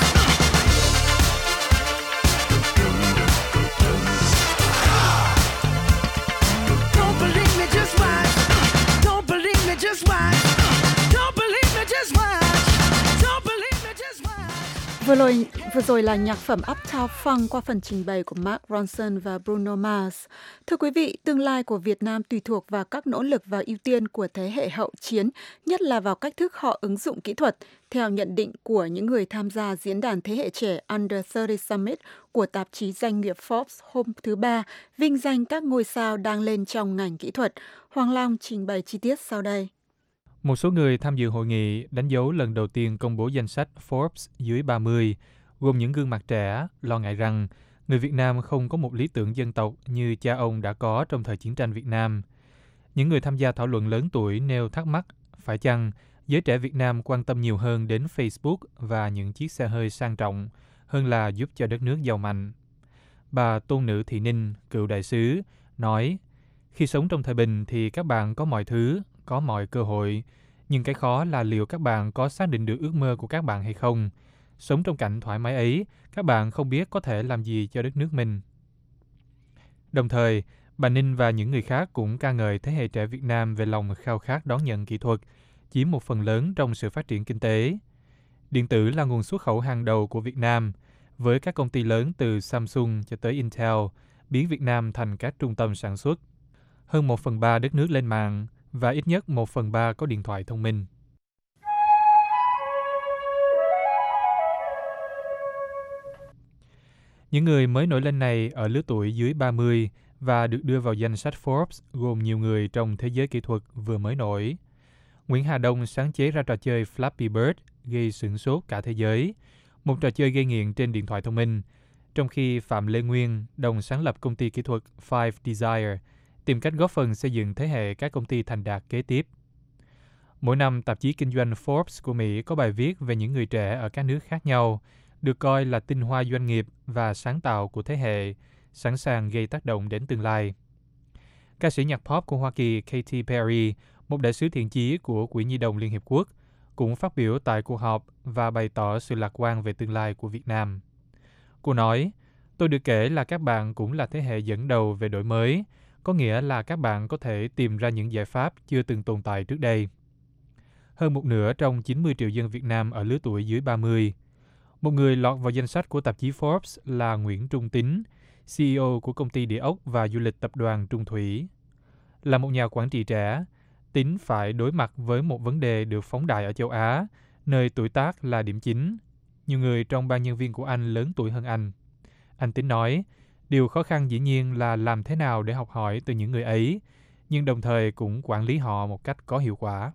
Don't believe me, just watch. Don't believe me, just watch. Don't believe me, just watch. Don't believe me, just watch. Vừa rồi là nhạc phẩm Uptown Funk qua phần trình bày của Mark Ronson và Bruno Mars. Thưa quý vị, tương lai của Việt Nam tùy thuộc vào các nỗ lực và ưu tiên của thế hệ hậu chiến, nhất là vào cách thức họ ứng dụng kỹ thuật, theo nhận định của những người tham gia diễn đàn thế hệ trẻ Under 30 Summit của tạp chí doanh nghiệp Forbes hôm thứ Ba, vinh danh các ngôi sao đang lên trong ngành kỹ thuật. Hoàng Long trình bày chi tiết sau đây. Một số người tham dự hội nghị đánh dấu lần đầu tiên công bố danh sách Forbes dưới 30, gồm những gương mặt trẻ, lo ngại rằng người Việt Nam không có một lý tưởng dân tộc như cha ông đã có trong thời chiến tranh Việt Nam. Những người tham gia thảo luận lớn tuổi nêu thắc mắc, phải chăng giới trẻ Việt Nam quan tâm nhiều hơn đến Facebook và những chiếc xe hơi sang trọng hơn là giúp cho đất nước giàu mạnh. Bà Tôn Nữ Thị Ninh, cựu đại sứ, nói, khi sống trong thời bình thì các bạn có mọi thứ, có mọi cơ hội, nhưng cái khó là liệu các bạn có xác định được ước mơ của các bạn hay không. Sống trong cảnh thoải mái ấy, các bạn không biết có thể làm gì cho đất nước mình. Đồng thời, bà Ninh và những người khác cũng ca ngợi thế hệ trẻ Việt Nam về lòng khao khát đón nhận kỹ thuật, chiếm một phần lớn trong sự phát triển kinh tế. Điện tử là nguồn xuất khẩu hàng đầu của Việt Nam, với các công ty lớn từ Samsung cho tới Intel, biến Việt Nam thành các trung tâm sản xuất. Hơn 1/3 đất nước lên mạng, và ít nhất 1/3 có điện thoại thông minh. Những người mới nổi lên này ở lứa tuổi dưới 30 và được đưa vào danh sách Forbes gồm nhiều người trong thế giới kỹ thuật vừa mới nổi. Nguyễn Hà Đông sáng chế ra trò chơi Flappy Bird gây sửng sốt cả thế giới, một trò chơi gây nghiện trên điện thoại thông minh, trong khi Phạm Lê Nguyên, đồng sáng lập công ty kỹ thuật Five Desire, tìm cách góp phần xây dựng thế hệ các công ty thành đạt kế tiếp. Mỗi năm, tạp chí kinh doanh Forbes của Mỹ có bài viết về những người trẻ ở các nước khác nhau, được coi là tinh hoa doanh nghiệp và sáng tạo của thế hệ, sẵn sàng gây tác động đến tương lai. Ca sĩ nhạc pop của Hoa Kỳ Katy Perry, một đại sứ thiện chí của Quỹ Nhi đồng Liên Hiệp Quốc, cũng phát biểu tại cuộc họp và bày tỏ sự lạc quan về tương lai của Việt Nam. Cô nói, tôi được kể là các bạn cũng là thế hệ dẫn đầu về đổi mới, có nghĩa là các bạn có thể tìm ra những giải pháp chưa từng tồn tại trước đây. Hơn một nửa trong 90 triệu dân Việt Nam ở lứa tuổi dưới 30. Một người lọt vào danh sách của tạp chí Forbes là Nguyễn Trung Tín, CEO của công ty địa ốc và du lịch tập đoàn Trung Thủy. Là một nhà quản trị trẻ, Tín phải đối mặt với một vấn đề được phóng đại ở châu Á, nơi tuổi tác là điểm chính. Nhiều người trong ban nhân viên của anh lớn tuổi hơn anh. Anh Tín nói, điều khó khăn dĩ nhiên là làm thế nào để học hỏi từ những người ấy, nhưng đồng thời cũng quản lý họ một cách có hiệu quả.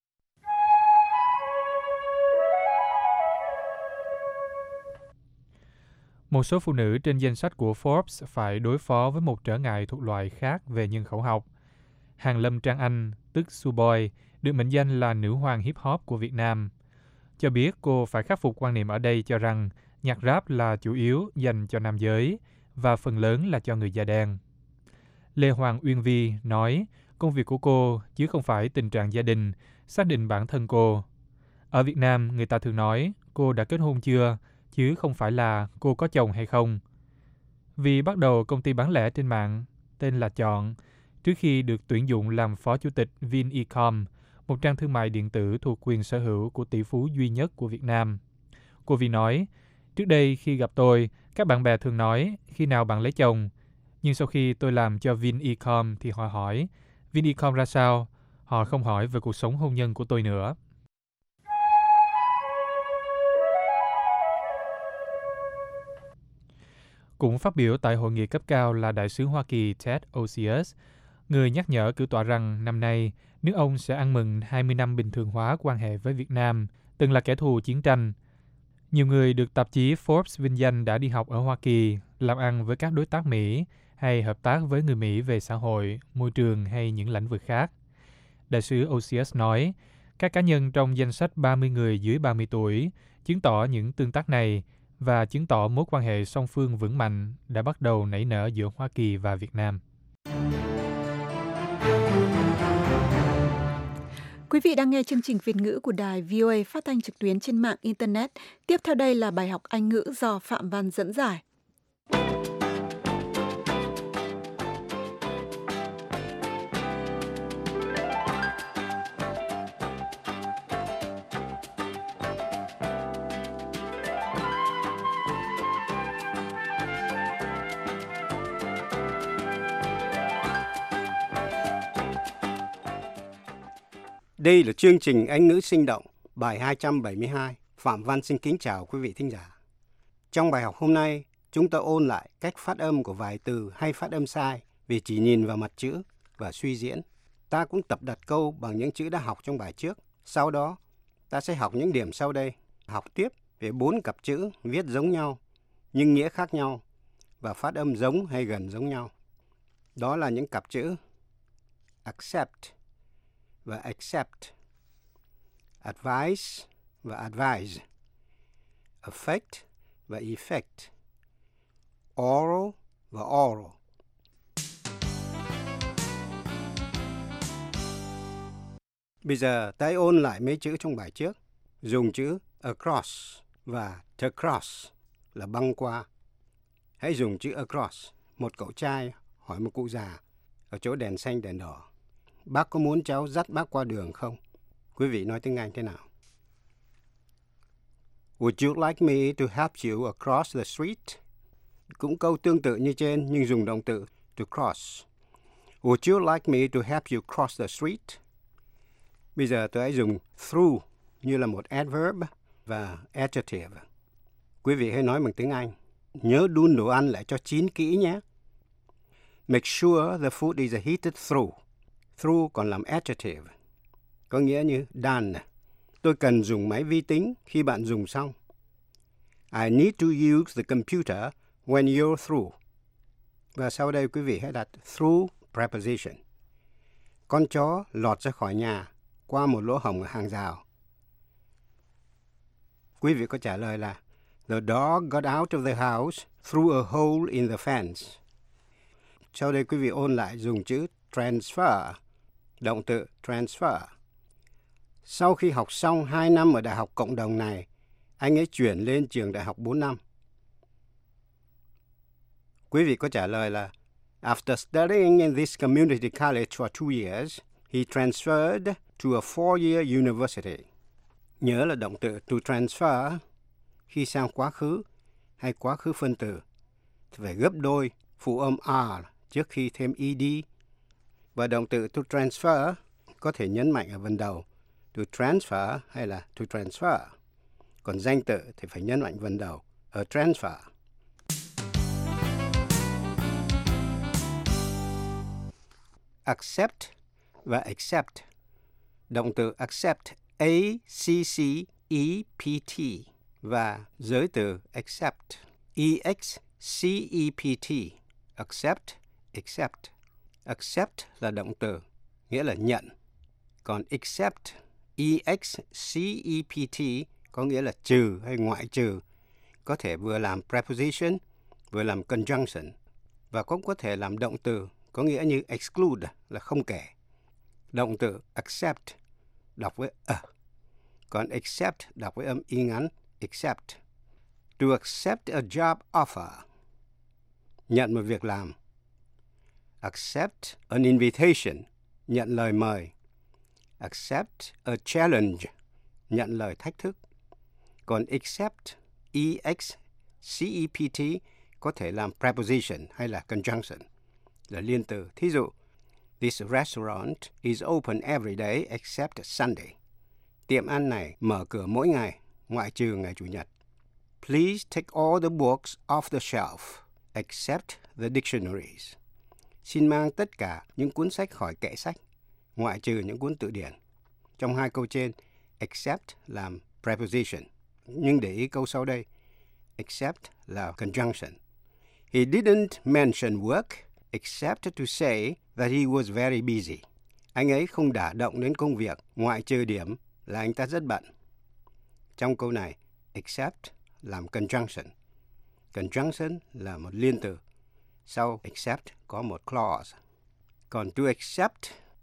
Một số phụ nữ trên danh sách của Forbes phải đối phó với một trở ngại thuộc loại khác về nhân khẩu học. Hàn Lâm Trang Anh, tức Suboy, được mệnh danh là nữ hoàng hip hop của Việt Nam, cho biết cô phải khắc phục quan niệm ở đây cho rằng nhạc rap là chủ yếu dành cho nam giới và phần lớn là cho người da đen. Lê Hoàng Uyên Vi nói công việc của cô chứ không phải tình trạng gia đình, xác định bản thân cô. Ở Việt Nam, người ta thường nói cô đã kết hôn chưa, chứ không phải là cô có chồng hay không. Vì bắt đầu công ty bán lẻ trên mạng tên là Chọn, trước khi được tuyển dụng làm phó chủ tịch VinEcom, một trang thương mại điện tử thuộc quyền sở hữu của tỷ phú duy nhất của Việt Nam. Cô Vi nói, trước đây khi gặp tôi, các bạn bè thường nói khi nào bạn lấy chồng. Nhưng sau khi tôi làm cho VinEcom thì họ hỏi, VinEcom ra sao? Họ không hỏi về cuộc sống hôn nhân của tôi nữa. Cũng phát biểu tại hội nghị cấp cao là đại sứ Hoa Kỳ Ted Osius, người nhắc nhở cử tọa rằng năm nay nước ông sẽ ăn mừng 20 năm bình thường hóa quan hệ với Việt Nam, từng là kẻ thù chiến tranh. Nhiều người được tạp chí Forbes vinh danh đã đi học ở Hoa Kỳ, làm ăn với các đối tác Mỹ hay hợp tác với người Mỹ về xã hội, môi trường hay những lĩnh vực khác. Đại sứ Osius nói, các cá nhân trong danh sách 30 người dưới 30 tuổi chứng tỏ những tương tác này và chứng tỏ mối quan hệ song phương vững mạnh đã bắt đầu nảy nở giữa Hoa Kỳ và Việt Nam. Quý vị đang nghe chương trình Việt ngữ của đài VOA phát thanh trực tuyến trên mạng Internet. Tiếp theo đây là bài học Anh ngữ do Phạm Văn dẫn giải. Đây là chương trình Anh ngữ sinh động, bài 272. Phạm Văn xin kính chào quý vị thính giả. Trong bài học hôm nay, chúng ta ôn lại cách phát âm của vài từ hay phát âm sai vì chỉ nhìn vào mặt chữ và suy diễn. Ta cũng tập đặt câu bằng những chữ đã học trong bài trước. Sau đó, ta sẽ học những điểm sau đây. Học tiếp về 4 cặp chữ viết giống nhau, nhưng nghĩa khác nhau và phát âm giống hay gần giống nhau. Đó là những cặp chữ accept và accept, advice và advise, affect và effect, oral và oral. Bây giờ ta ôn lại mấy chữ trong bài trước. Dùng chữ across và to cross là băng qua. Hãy dùng chữ across. Một cậu trai hỏi một cụ già ở chỗ đèn xanh đèn đỏ, bác có muốn cháu dắt bác qua đường không? Quý vị nói tiếng Anh thế nào? Would you like me to help you across the street? Cũng câu tương tự như trên nhưng dùng động từ to cross. Would you like me to help you cross the street? Bây giờ tôi hãy dùng through như là một adverb và adjective. Quý vị hãy nói bằng tiếng Anh. Nhớ đun đồ ăn lại cho chín kỹ nhé. Make sure the food is heated through. Through còn làm adjective. Có nghĩa như done. Tôi cần dùng máy vi tính khi bạn dùng xong. I need to use the computer when you're through. Và sau đây quý vị hãy đặt through preposition. Con chó lọt ra khỏi nhà qua một lỗ hổng ở hàng rào. Quý vị có trả lời là The dog got out of the house through a hole in the fence. Sau đây quý vị ôn lại dùng chữ transfer, động từ transfer. Sau khi học xong 2 năm ở đại học cộng đồng này, anh ấy chuyển lên trường đại học 4 năm. Quý vị có trả lời là After studying in this community college for 2 years, he transferred to a 4-year university. Nhớ là động từ to transfer khi sang quá khứ hay quá khứ phân tử thì phải gấp đôi phụ âm R trước khi thêm ed. Và động từ to transfer có thể nhấn mạnh ở phần đầu to transfer hay là to transfer. Còn danh từ thì phải nhấn mạnh phần đầu ở transfer. Accept và accept. Động từ accept, A-C-C-E-P-T và giới từ accept, E-X-C-E-P-T. Accept, accept. Accept là động từ, nghĩa là nhận. Còn accept, E-X-C-E-P-T có nghĩa là trừ hay ngoại trừ. Có thể vừa làm preposition, vừa làm conjunction. Và cũng có thể làm động từ, có nghĩa như exclude là không kể. Động từ accept đọc với còn accept đọc với âm y ngắn accept. To accept a job offer, nhận một việc làm. Accept an invitation, nhận lời mời. Accept a challenge, nhận lời thách thức. Còn accept, E-X-C-E-P-T có thể làm preposition hay là conjunction, là liên từ. Thí dụ, This restaurant is open every day except Sunday. Tiệm ăn này mở cửa mỗi ngày, ngoại trừ ngày Chủ nhật. Please take all the books off the shelf, except the dictionaries. Xin mang tất cả những cuốn sách khỏi kệ sách, ngoại trừ những cuốn từ điển. Trong 2 câu trên, except làm preposition. Nhưng để ý câu sau đây, except là conjunction. He didn't mention work except to say that he was very busy. Anh ấy không đả động đến công việc, ngoại trừ điểm là anh ta rất bận. Trong câu này, except làm conjunction. Conjunction là một liên từ. Sau except có một clause. Còn to accept,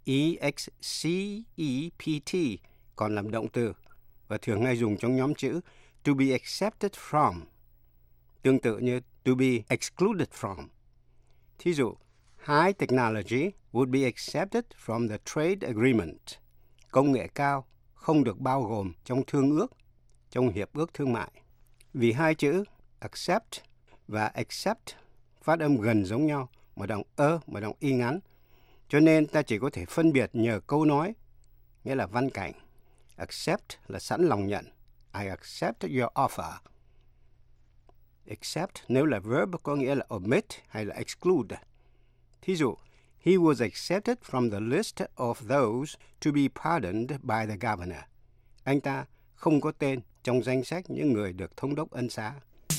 E-X-C-E-P-T, còn làm động từ và thường hay dùng trong nhóm chữ to be accepted from, tương tự như to be excluded from. Thí dụ, high technology would be accepted from the trade agreement. Công nghệ cao không được bao gồm trong thương ước, trong hiệp ước thương mại. Vì 2 chữ accept và accept phát âm gần giống nhau, một động một động y ngắn, cho nên ta chỉ có thể phân biệt nhờ câu nói, nghĩa là văn cảnh. Accept là sẵn lòng nhận. I accept your offer. Accept nếu là verb có nghĩa là omit hay là exclude. Thí dụ, he was accepted from the list of those to be pardoned by the governor. Anh ta không có tên trong danh sách những người được thống đốc ân xá.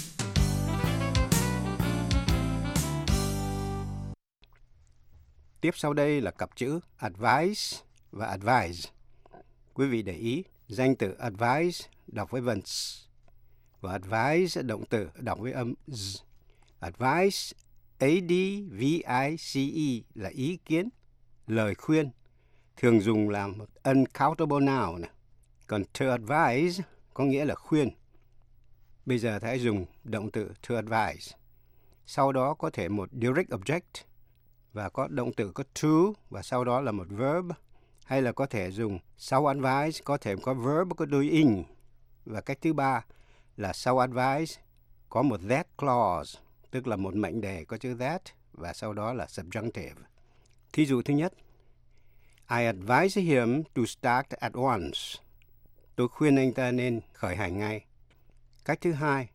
Tiếp sau đây là cặp chữ advise và advise. Quý vị để ý, danh từ advise đọc với vần s, và advise động từ đọc với âm z. Advice, A-D-V-I-C-E là ý kiến, lời khuyên, thường dùng làm một uncountable noun. Còn to advise có nghĩa là khuyên. Bây giờ hãy dùng động từ to advise. Sau đó có thể một direct object và có động từ có to và sau đó là một verb. Hay là có thể dùng sau advise có thể có verb có đuôi in. Và cách thứ ba là sau advise có một that clause, tức là một mệnh đề có chữ that và sau đó là subjunctive. Thí dụ thứ nhất, I advise him to start at once. Tôi khuyên anh ta nên khởi hành ngay. Cách thứ hai,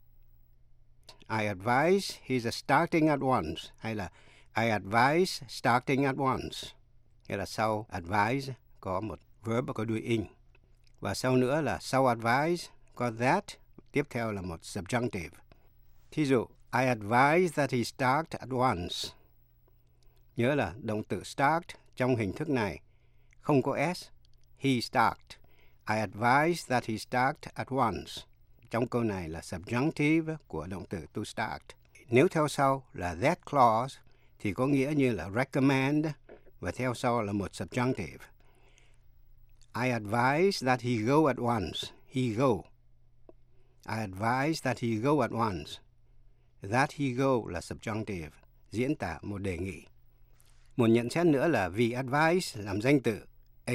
I advise he's starting at once, hay là I advise starting at once. Nghĩa là sau advise có một verb có đuôi ing. Và sau nữa là sau advise có that, tiếp theo là một subjunctive. Thí dụ, I advise that he start at once. Nhớ là động từ start trong hình thức này không có s, he start. I advise that he start at once. Trong câu này là subjunctive của động từ to start. Nếu theo sau là that clause thì có nghĩa như là recommend và theo sau là một subjunctive. I advise that he go at once. He go. I advise that he go at once. That he go là subjunctive, diễn tả một đề nghị. Một nhận xét nữa là vì advice làm danh từ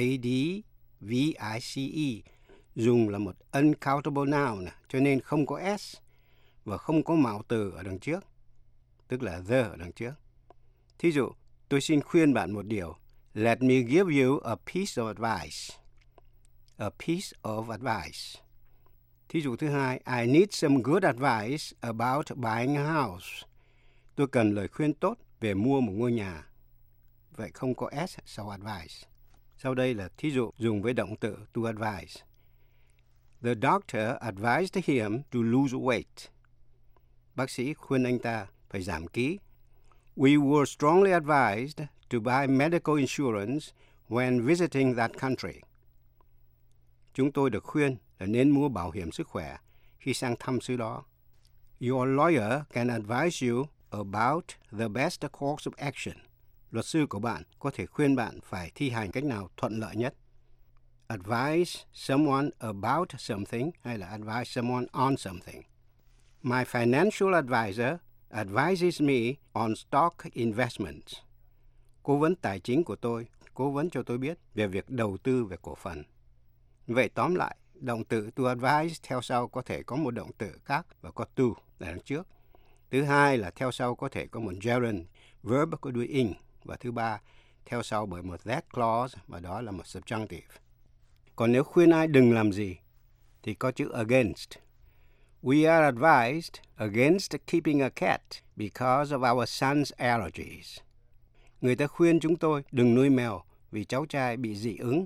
advice dùng là một uncountable noun, cho nên không có s và không có mạo từ ở đằng trước, tức là the ở đằng trước. Thí dụ, tôi xin khuyên bạn một điều. Let me give you a piece of advice. A piece of advice. Thí dụ thứ hai, I need some good advice about buying a house. Tôi cần lời khuyên tốt về mua một ngôi nhà. Vậy không có s sau advice. Sau đây là thí dụ dùng với động từ to advise. The doctor advised him to lose weight. Bác sĩ khuyên anh ta phải giảm ký. We were strongly advised to buy medical insurance when visiting that country. Chúng tôi được khuyên là nên mua bảo hiểm sức khỏe khi sang thăm xứ đó. Your lawyer can advise you about the best course of action. Luật sư của bạn có thể khuyên bạn phải thi hành cách nào thuận lợi nhất. Advise someone about something hay là advise someone on something. My financial advisor advises me on stock investments. Cố vấn tài chính của tôi cố vấn cho tôi biết về việc đầu tư về cổ phần. Vậy tóm lại, động từ to advise theo sau có thể có một động từ khác và có to ở đằng trước. Thứ hai là theo sau có thể có một gerund, verb có đuôi ing. Và thứ ba, theo sau bởi một that clause và đó là một subjunctive. Còn nếu khuyên ai đừng làm gì thì có chữ against. We are advised against keeping a cat because of our son's allergies. Người ta khuyên chúng tôi đừng nuôi mèo vì cháu trai bị dị ứng.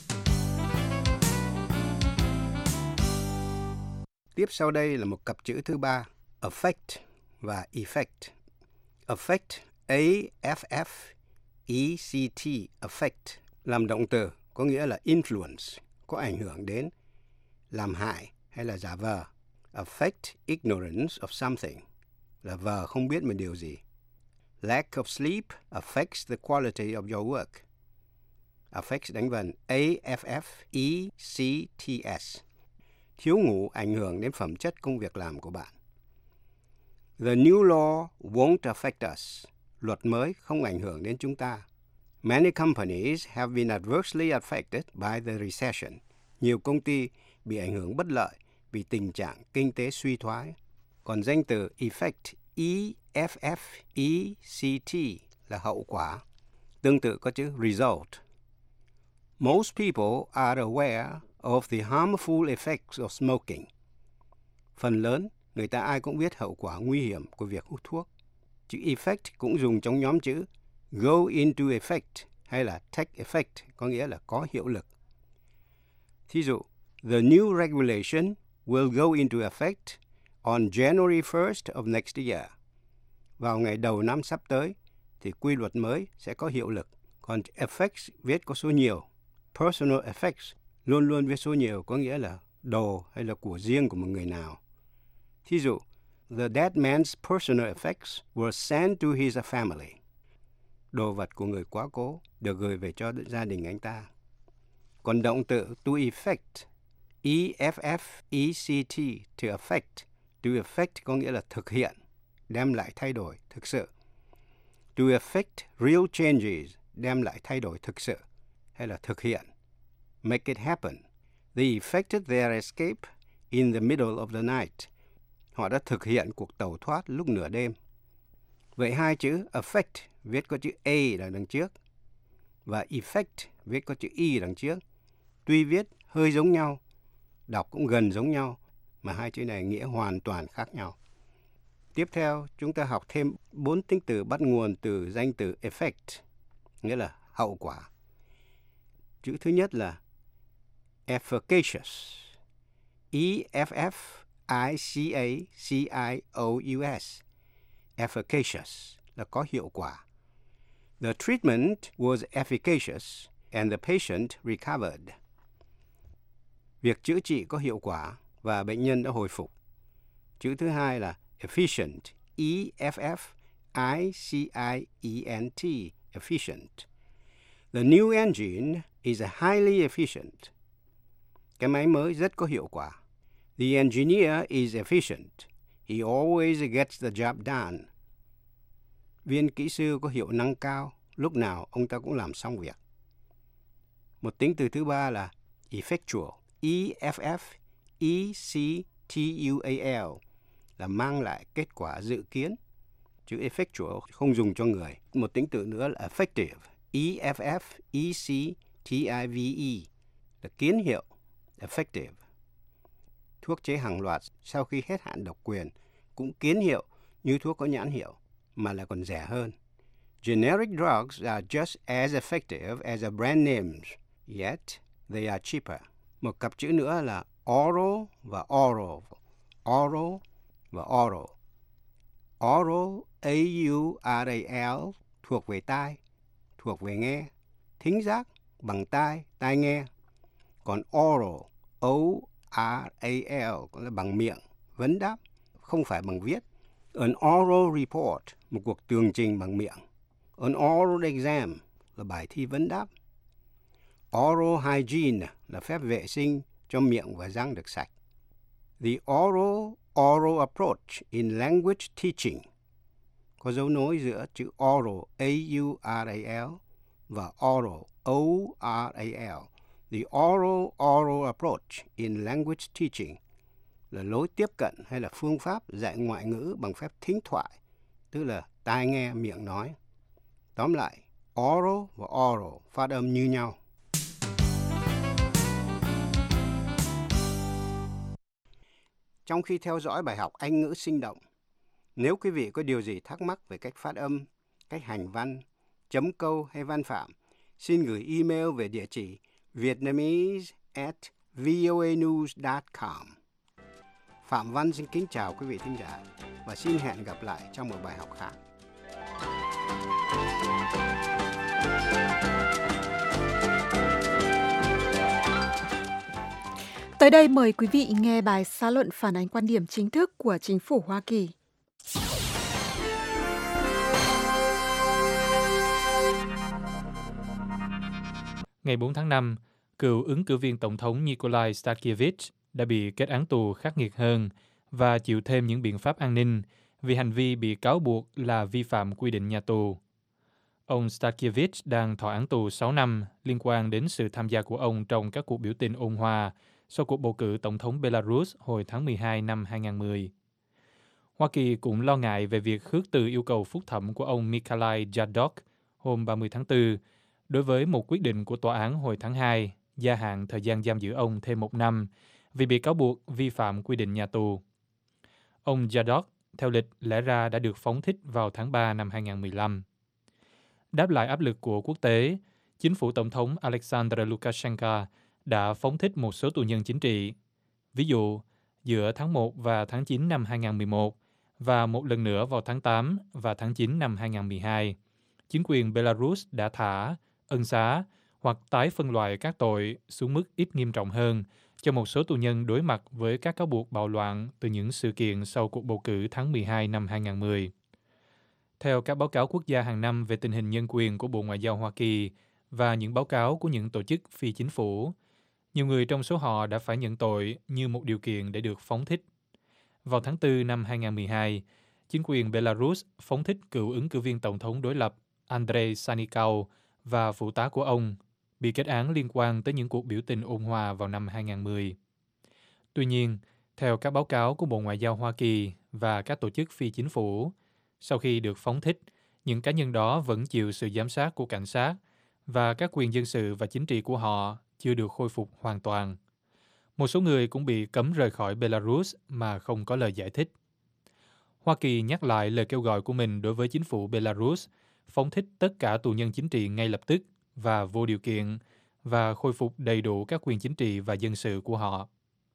Tiếp sau đây là một cặp chữ thứ ba, affect và effect. Affect, A-F-F-E-C-T, affect, làm động từ, có nghĩa là influence, có ảnh hưởng đến, làm hại hay là giả vờ. Affect ignorance of something, là vờ không biết một điều gì. Lack of sleep affects the quality of your work. Affects đánh vần A-F-F-E-C-T-S. Thiếu ngủ ảnh hưởng đến phẩm chất công việc làm của bạn. The new law won't affect us. Luật mới không ảnh hưởng đến chúng ta. Many companies have been adversely affected by the recession. Nhiều công ty bị ảnh hưởng bất lợi vì tình trạng kinh tế suy thoái. Còn danh từ effect, E-F-F-E-C-T, là hậu quả. Tương tự có chữ result. Most people are aware of the harmful effects of smoking. Phần lớn, người ta ai cũng biết hậu quả nguy hiểm của việc hút thuốc. Chữ effect cũng dùng trong nhóm chữ go into effect hay là take effect, có nghĩa là có hiệu lực. Thí dụ, the new regulation will go into effect on January 1st of next year. Vào ngày đầu năm sắp tới thì quy luật mới sẽ có hiệu lực. Còn effects viết có số nhiều. Personal effects luôn luôn viết số nhiều, có nghĩa là đồ hay là của riêng của một người nào. Thí dụ, the dead man's personal effects were sent to his family. Đồ vật của người quá cố được gửi về cho gia đình anh ta. Còn động từ to effect, E-F-F-E-C-T, to affect. To effect có nghĩa là thực hiện, đem lại thay đổi thực sự. To effect real changes, đem lại thay đổi thực sự, hay là thực hiện. Make it happen. They effected their escape in the middle of the night. Họ đã thực hiện cuộc tẩu thoát lúc nửa đêm. Vậy hai chữ affect viết có chữ A ở đằng trước và effect viết có chữ y đằng trước. Tuy viết hơi giống nhau, đọc cũng gần giống nhau, mà hai chữ này nghĩa hoàn toàn khác nhau. Tiếp theo, chúng ta học thêm 4 tính từ bắt nguồn từ danh từ effect, nghĩa là hậu quả. Chữ thứ nhất là efficacious. E-F-F-I-C-A-C-I-O-U-S. Efficacious là có hiệu quả. The treatment was efficacious and the patient recovered. Việc chữa trị có hiệu quả và bệnh nhân đã hồi phục. Chữ thứ hai là efficient. E-F-F-I-C-I-E-N-T. Efficient. The new engine is highly efficient. Cái máy mới rất có hiệu quả. The engineer is efficient. He always gets the job done. Viên kỹ sư có hiệu năng cao, lúc nào ông ta cũng làm xong việc. Một tính từ thứ ba là effectual. E-F-F-E-C-T-U-A-L là mang lại kết quả dự kiến. Chữ effectual không dùng cho người. Một tính từ nữa là effective. E-F-F-E-C-T-I-V-E là kiến hiệu. Effective. Thuốc chế hàng loạt sau khi hết hạn độc quyền cũng kiến hiệu như thuốc có nhãn hiệu, mà lại còn rẻ hơn. Generic drugs are just as effective as the brand names, yet they are cheaper. Một cặp chữ nữa là oral và oral. Oral và oral. Oral, A-U-R-A-L, thuộc về tai, thuộc về nghe. Thính giác bằng tai, tai nghe. Còn oral, O-R-A-L, là bằng miệng, vấn đáp, không phải bằng viết. An oral report, một cuộc tường trình bằng miệng. An oral exam là bài thi vấn đáp. Oral hygiene là phép vệ sinh cho miệng và răng được sạch. The oral approach in language teaching. Có dấu nối giữa chữ oral, A-U-R-A-L, và oral, O-R-A-L. The oral approach in language teaching là lối tiếp cận hay là phương pháp dạy ngoại ngữ bằng phép thính thoại, tức là tai nghe miệng nói. Tóm lại, oral và oral phát âm như nhau. Trong khi theo dõi bài học Anh ngữ sinh động, nếu quý vị có điều gì thắc mắc về cách phát âm, cách hành văn, chấm câu hay văn phạm, xin gửi email về địa chỉ vietnamese@voanews.com. Phạm Văn xin kính chào quý vị thính giả và xin hẹn gặp lại trong một bài học khác. Tới đây mời quý vị nghe bài xã luận phản ánh quan điểm chính thức của chính phủ Hoa Kỳ. Ngày 4 tháng 5, cựu ứng cử viên tổng thống Nikolai Statkevich đã bị kết án tù khắc nghiệt hơn và chịu thêm những biện pháp an ninh vì hành vi bị cáo buộc là vi phạm quy định nhà tù. Ông Statkevich đang thọ án tù 6 năm liên quan đến sự tham gia của ông trong các cuộc biểu tình ôn hòa sau cuộc bầu cử tổng thống Belarus hồi tháng 12 năm 2010. Hoa Kỳ cũng lo ngại về việc khước từ yêu cầu phúc thẩm của ông Mikhail Yadok hôm 30 tháng 4 đối với một quyết định của tòa án hồi tháng 2 gia hạn thời gian giam giữ ông thêm 1 năm vì bị cáo buộc vi phạm quy định nhà tù. Ông Yadok, theo lịch, lẽ ra đã được phóng thích vào tháng 3 năm 2015. Đáp lại áp lực của quốc tế, chính phủ Tổng thống Alexander Lukashenko đã phóng thích một số tù nhân chính trị. Ví dụ, giữa tháng 1 và tháng 9 năm 2011 và một lần nữa vào tháng 8 và tháng 9 năm 2012, chính quyền Belarus đã thả, ân xá hoặc tái phân loại các tội xuống mức ít nghiêm trọng hơn cho một số tù nhân đối mặt với các cáo buộc bạo loạn từ những sự kiện sau cuộc bầu cử tháng 12 năm 2010. Theo các báo cáo quốc gia hàng năm về tình hình nhân quyền của Bộ Ngoại giao Hoa Kỳ và những báo cáo của những tổ chức phi chính phủ, nhiều người trong số họ đã phải nhận tội như một điều kiện để được phóng thích. Vào tháng 4 năm 2012, chính quyền Belarus phóng thích cựu ứng cử viên tổng thống đối lập Andrei Sanikau và phụ tá của ông, bị kết án liên quan tới những cuộc biểu tình ôn hòa vào năm 2010. Tuy nhiên, theo các báo cáo của Bộ Ngoại giao Hoa Kỳ và các tổ chức phi chính phủ, sau khi được phóng thích, những cá nhân đó vẫn chịu sự giám sát của cảnh sát và các quyền dân sự và chính trị của họ chưa được khôi phục hoàn toàn. Một số người cũng bị cấm rời khỏi Belarus mà không có lời giải thích. Hoa Kỳ nhắc lại lời kêu gọi của mình đối với chính phủ Belarus phóng thích tất cả tù nhân chính trị ngay lập tức và vô điều kiện và khôi phục đầy đủ các quyền chính trị và dân sự của họ.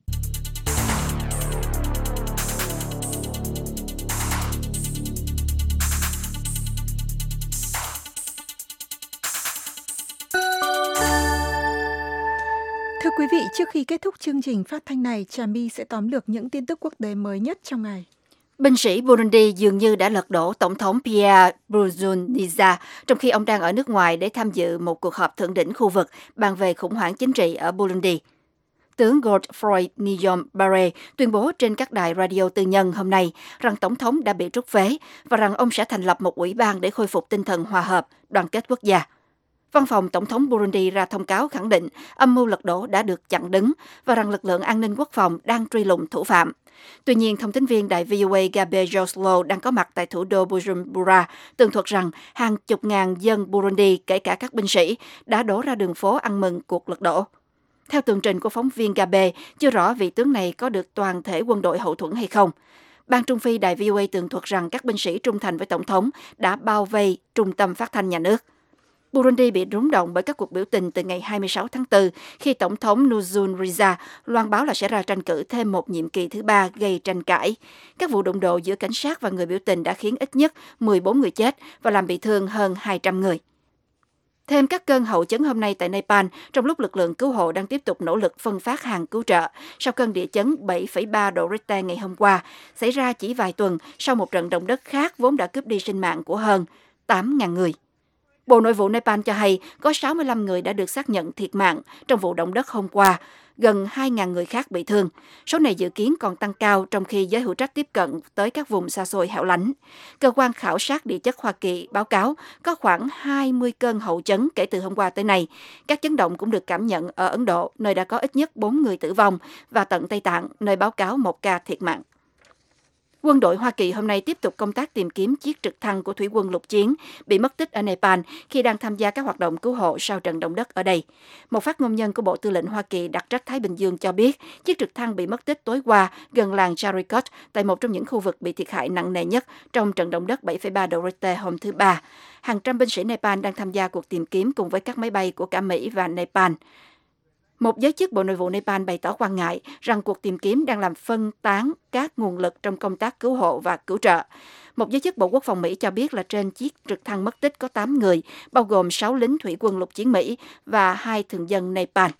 Thưa quý vị, trước khi kết thúc chương trình phát thanh này, Trà My sẽ tóm lược những tin tức quốc tế mới nhất trong ngày. Binh sĩ Burundi dường như đã lật đổ Tổng thống Pierre Nkurunziza trong khi ông đang ở nước ngoài để tham dự một cuộc họp thượng đỉnh khu vực bàn về khủng hoảng chính trị ở Burundi. Tướng Godefroid Niyombare tuyên bố trên các đài radio tư nhân hôm nay rằng Tổng thống đã bị trút phế và rằng ông sẽ thành lập một ủy ban để khôi phục tinh thần hòa hợp, đoàn kết quốc gia. Văn phòng Tổng thống Burundi ra thông cáo khẳng định âm mưu lật đổ đã được chặn đứng và rằng lực lượng an ninh quốc phòng đang truy lùng thủ phạm. Tuy nhiên, thông tấn viên đài VOA Gabe Joslo đang có mặt tại thủ đô Bujumbura tường thuật rằng hàng chục ngàn dân Burundi, kể cả các binh sĩ, đã đổ ra đường phố ăn mừng cuộc lật đổ. Theo tường trình của phóng viên Gabe, chưa rõ vị tướng này có được toàn thể quân đội hậu thuẫn hay không. Ban Trung Phi đài VOA tường thuật rằng các binh sĩ trung thành với Tổng thống đã bao vây trung tâm phát thanh nhà nước. Burundi bị rúng động bởi các cuộc biểu tình từ ngày 26 tháng 4 khi Tổng thống Nkurunziza loan báo là sẽ ra tranh cử thêm một nhiệm kỳ thứ ba gây tranh cãi. Các vụ đụng độ giữa cảnh sát và người biểu tình đã khiến ít nhất 14 người chết và làm bị thương hơn 200 người. Thêm các cơn hậu chấn hôm nay tại Nepal, trong lúc lực lượng cứu hộ đang tiếp tục nỗ lực phân phát hàng cứu trợ, sau cơn địa chấn 7,3 độ Richter ngày hôm qua, xảy ra chỉ vài tuần sau một trận động đất khác vốn đã cướp đi sinh mạng của hơn 8.000 người. Bộ Nội vụ Nepal cho hay có 65 người đã được xác nhận thiệt mạng trong vụ động đất hôm qua, gần 2.000 người khác bị thương. Số này dự kiến còn tăng cao trong khi giới hữu trách tiếp cận tới các vùng xa xôi hẻo lánh. Cơ quan khảo sát địa chất Hoa Kỳ báo cáo có khoảng 20 cơn hậu chấn kể từ hôm qua tới nay. Các chấn động cũng được cảm nhận ở Ấn Độ, nơi đã có ít nhất 4 người tử vong, và tận Tây Tạng, nơi báo cáo 1 ca thiệt mạng. Quân đội Hoa Kỳ hôm nay tiếp tục công tác tìm kiếm chiếc trực thăng của thủy quân lục chiến bị mất tích ở Nepal khi đang tham gia các hoạt động cứu hộ sau trận động đất ở đây. Một phát ngôn nhân của Bộ Tư lệnh Hoa Kỳ đặc trách Thái Bình Dương cho biết chiếc trực thăng bị mất tích tối qua gần làng Charikot tại một trong những khu vực bị thiệt hại nặng nề nhất trong trận động đất 7,3 độ Richter hôm thứ Ba. Hàng trăm binh sĩ Nepal đang tham gia cuộc tìm kiếm cùng với các máy bay của cả Mỹ và Nepal. Một giới chức Bộ Nội vụ Nepal bày tỏ quan ngại rằng cuộc tìm kiếm đang làm phân tán các nguồn lực trong công tác cứu hộ và cứu trợ. Một giới chức Bộ Quốc phòng Mỹ cho biết là trên chiếc trực thăng mất tích có 8 người, bao gồm 6 lính thủy quân lục chiến Mỹ và 2 thường dân Nepal.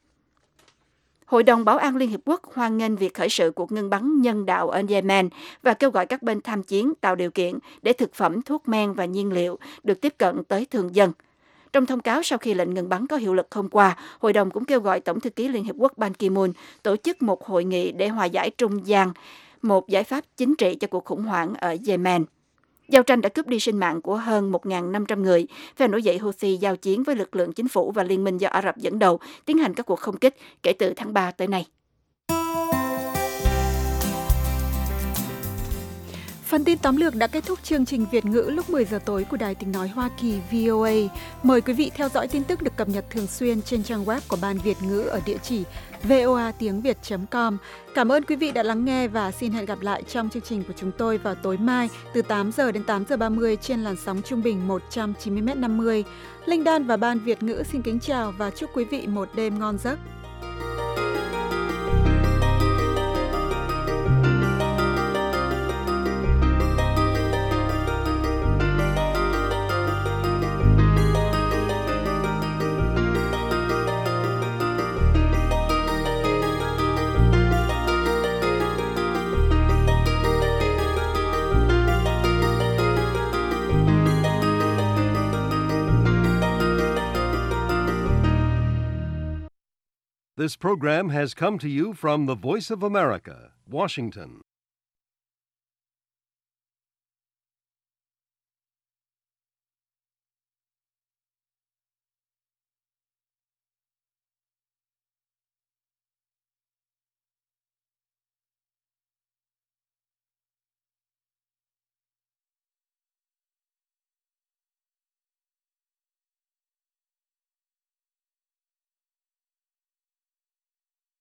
Hội đồng Bảo an Liên Hiệp Quốc hoan nghênh việc khởi sự cuộc ngưng bắn nhân đạo ở Yemen và kêu gọi các bên tham chiến tạo điều kiện để thực phẩm, thuốc men và nhiên liệu được tiếp cận tới thường dân. Trong thông cáo sau khi lệnh ngừng bắn có hiệu lực hôm qua, Hội đồng cũng kêu gọi Tổng thư ký Liên Hiệp Quốc Ban Ki-moon tổ chức một hội nghị để hòa giải trung gian, một giải pháp chính trị cho cuộc khủng hoảng ở Yemen. Giao tranh đã cướp đi sinh mạng của hơn 1.500 người. Phe nổi dậy Houthi giao chiến với lực lượng chính phủ và liên minh do Ả Rập dẫn đầu tiến hành các cuộc không kích kể từ tháng 3 tới nay. Phần tin tóm lược đã kết thúc chương trình Việt ngữ lúc 10 giờ tối của Đài Tiếng Nói Hoa Kỳ VOA. Mời quý vị theo dõi tin tức được cập nhật thường xuyên trên trang web của Ban Việt ngữ ở địa chỉ voatiengviet.com. Cảm ơn quý vị đã lắng nghe và xin hẹn gặp lại trong chương trình của chúng tôi vào tối mai từ 8 giờ đến 8 giờ 30 trên làn sóng trung bình 190m50. Linh Đan và Ban Việt ngữ xin kính chào và chúc quý vị một đêm ngon giấc. This program has come to you from the Voice of America, Washington.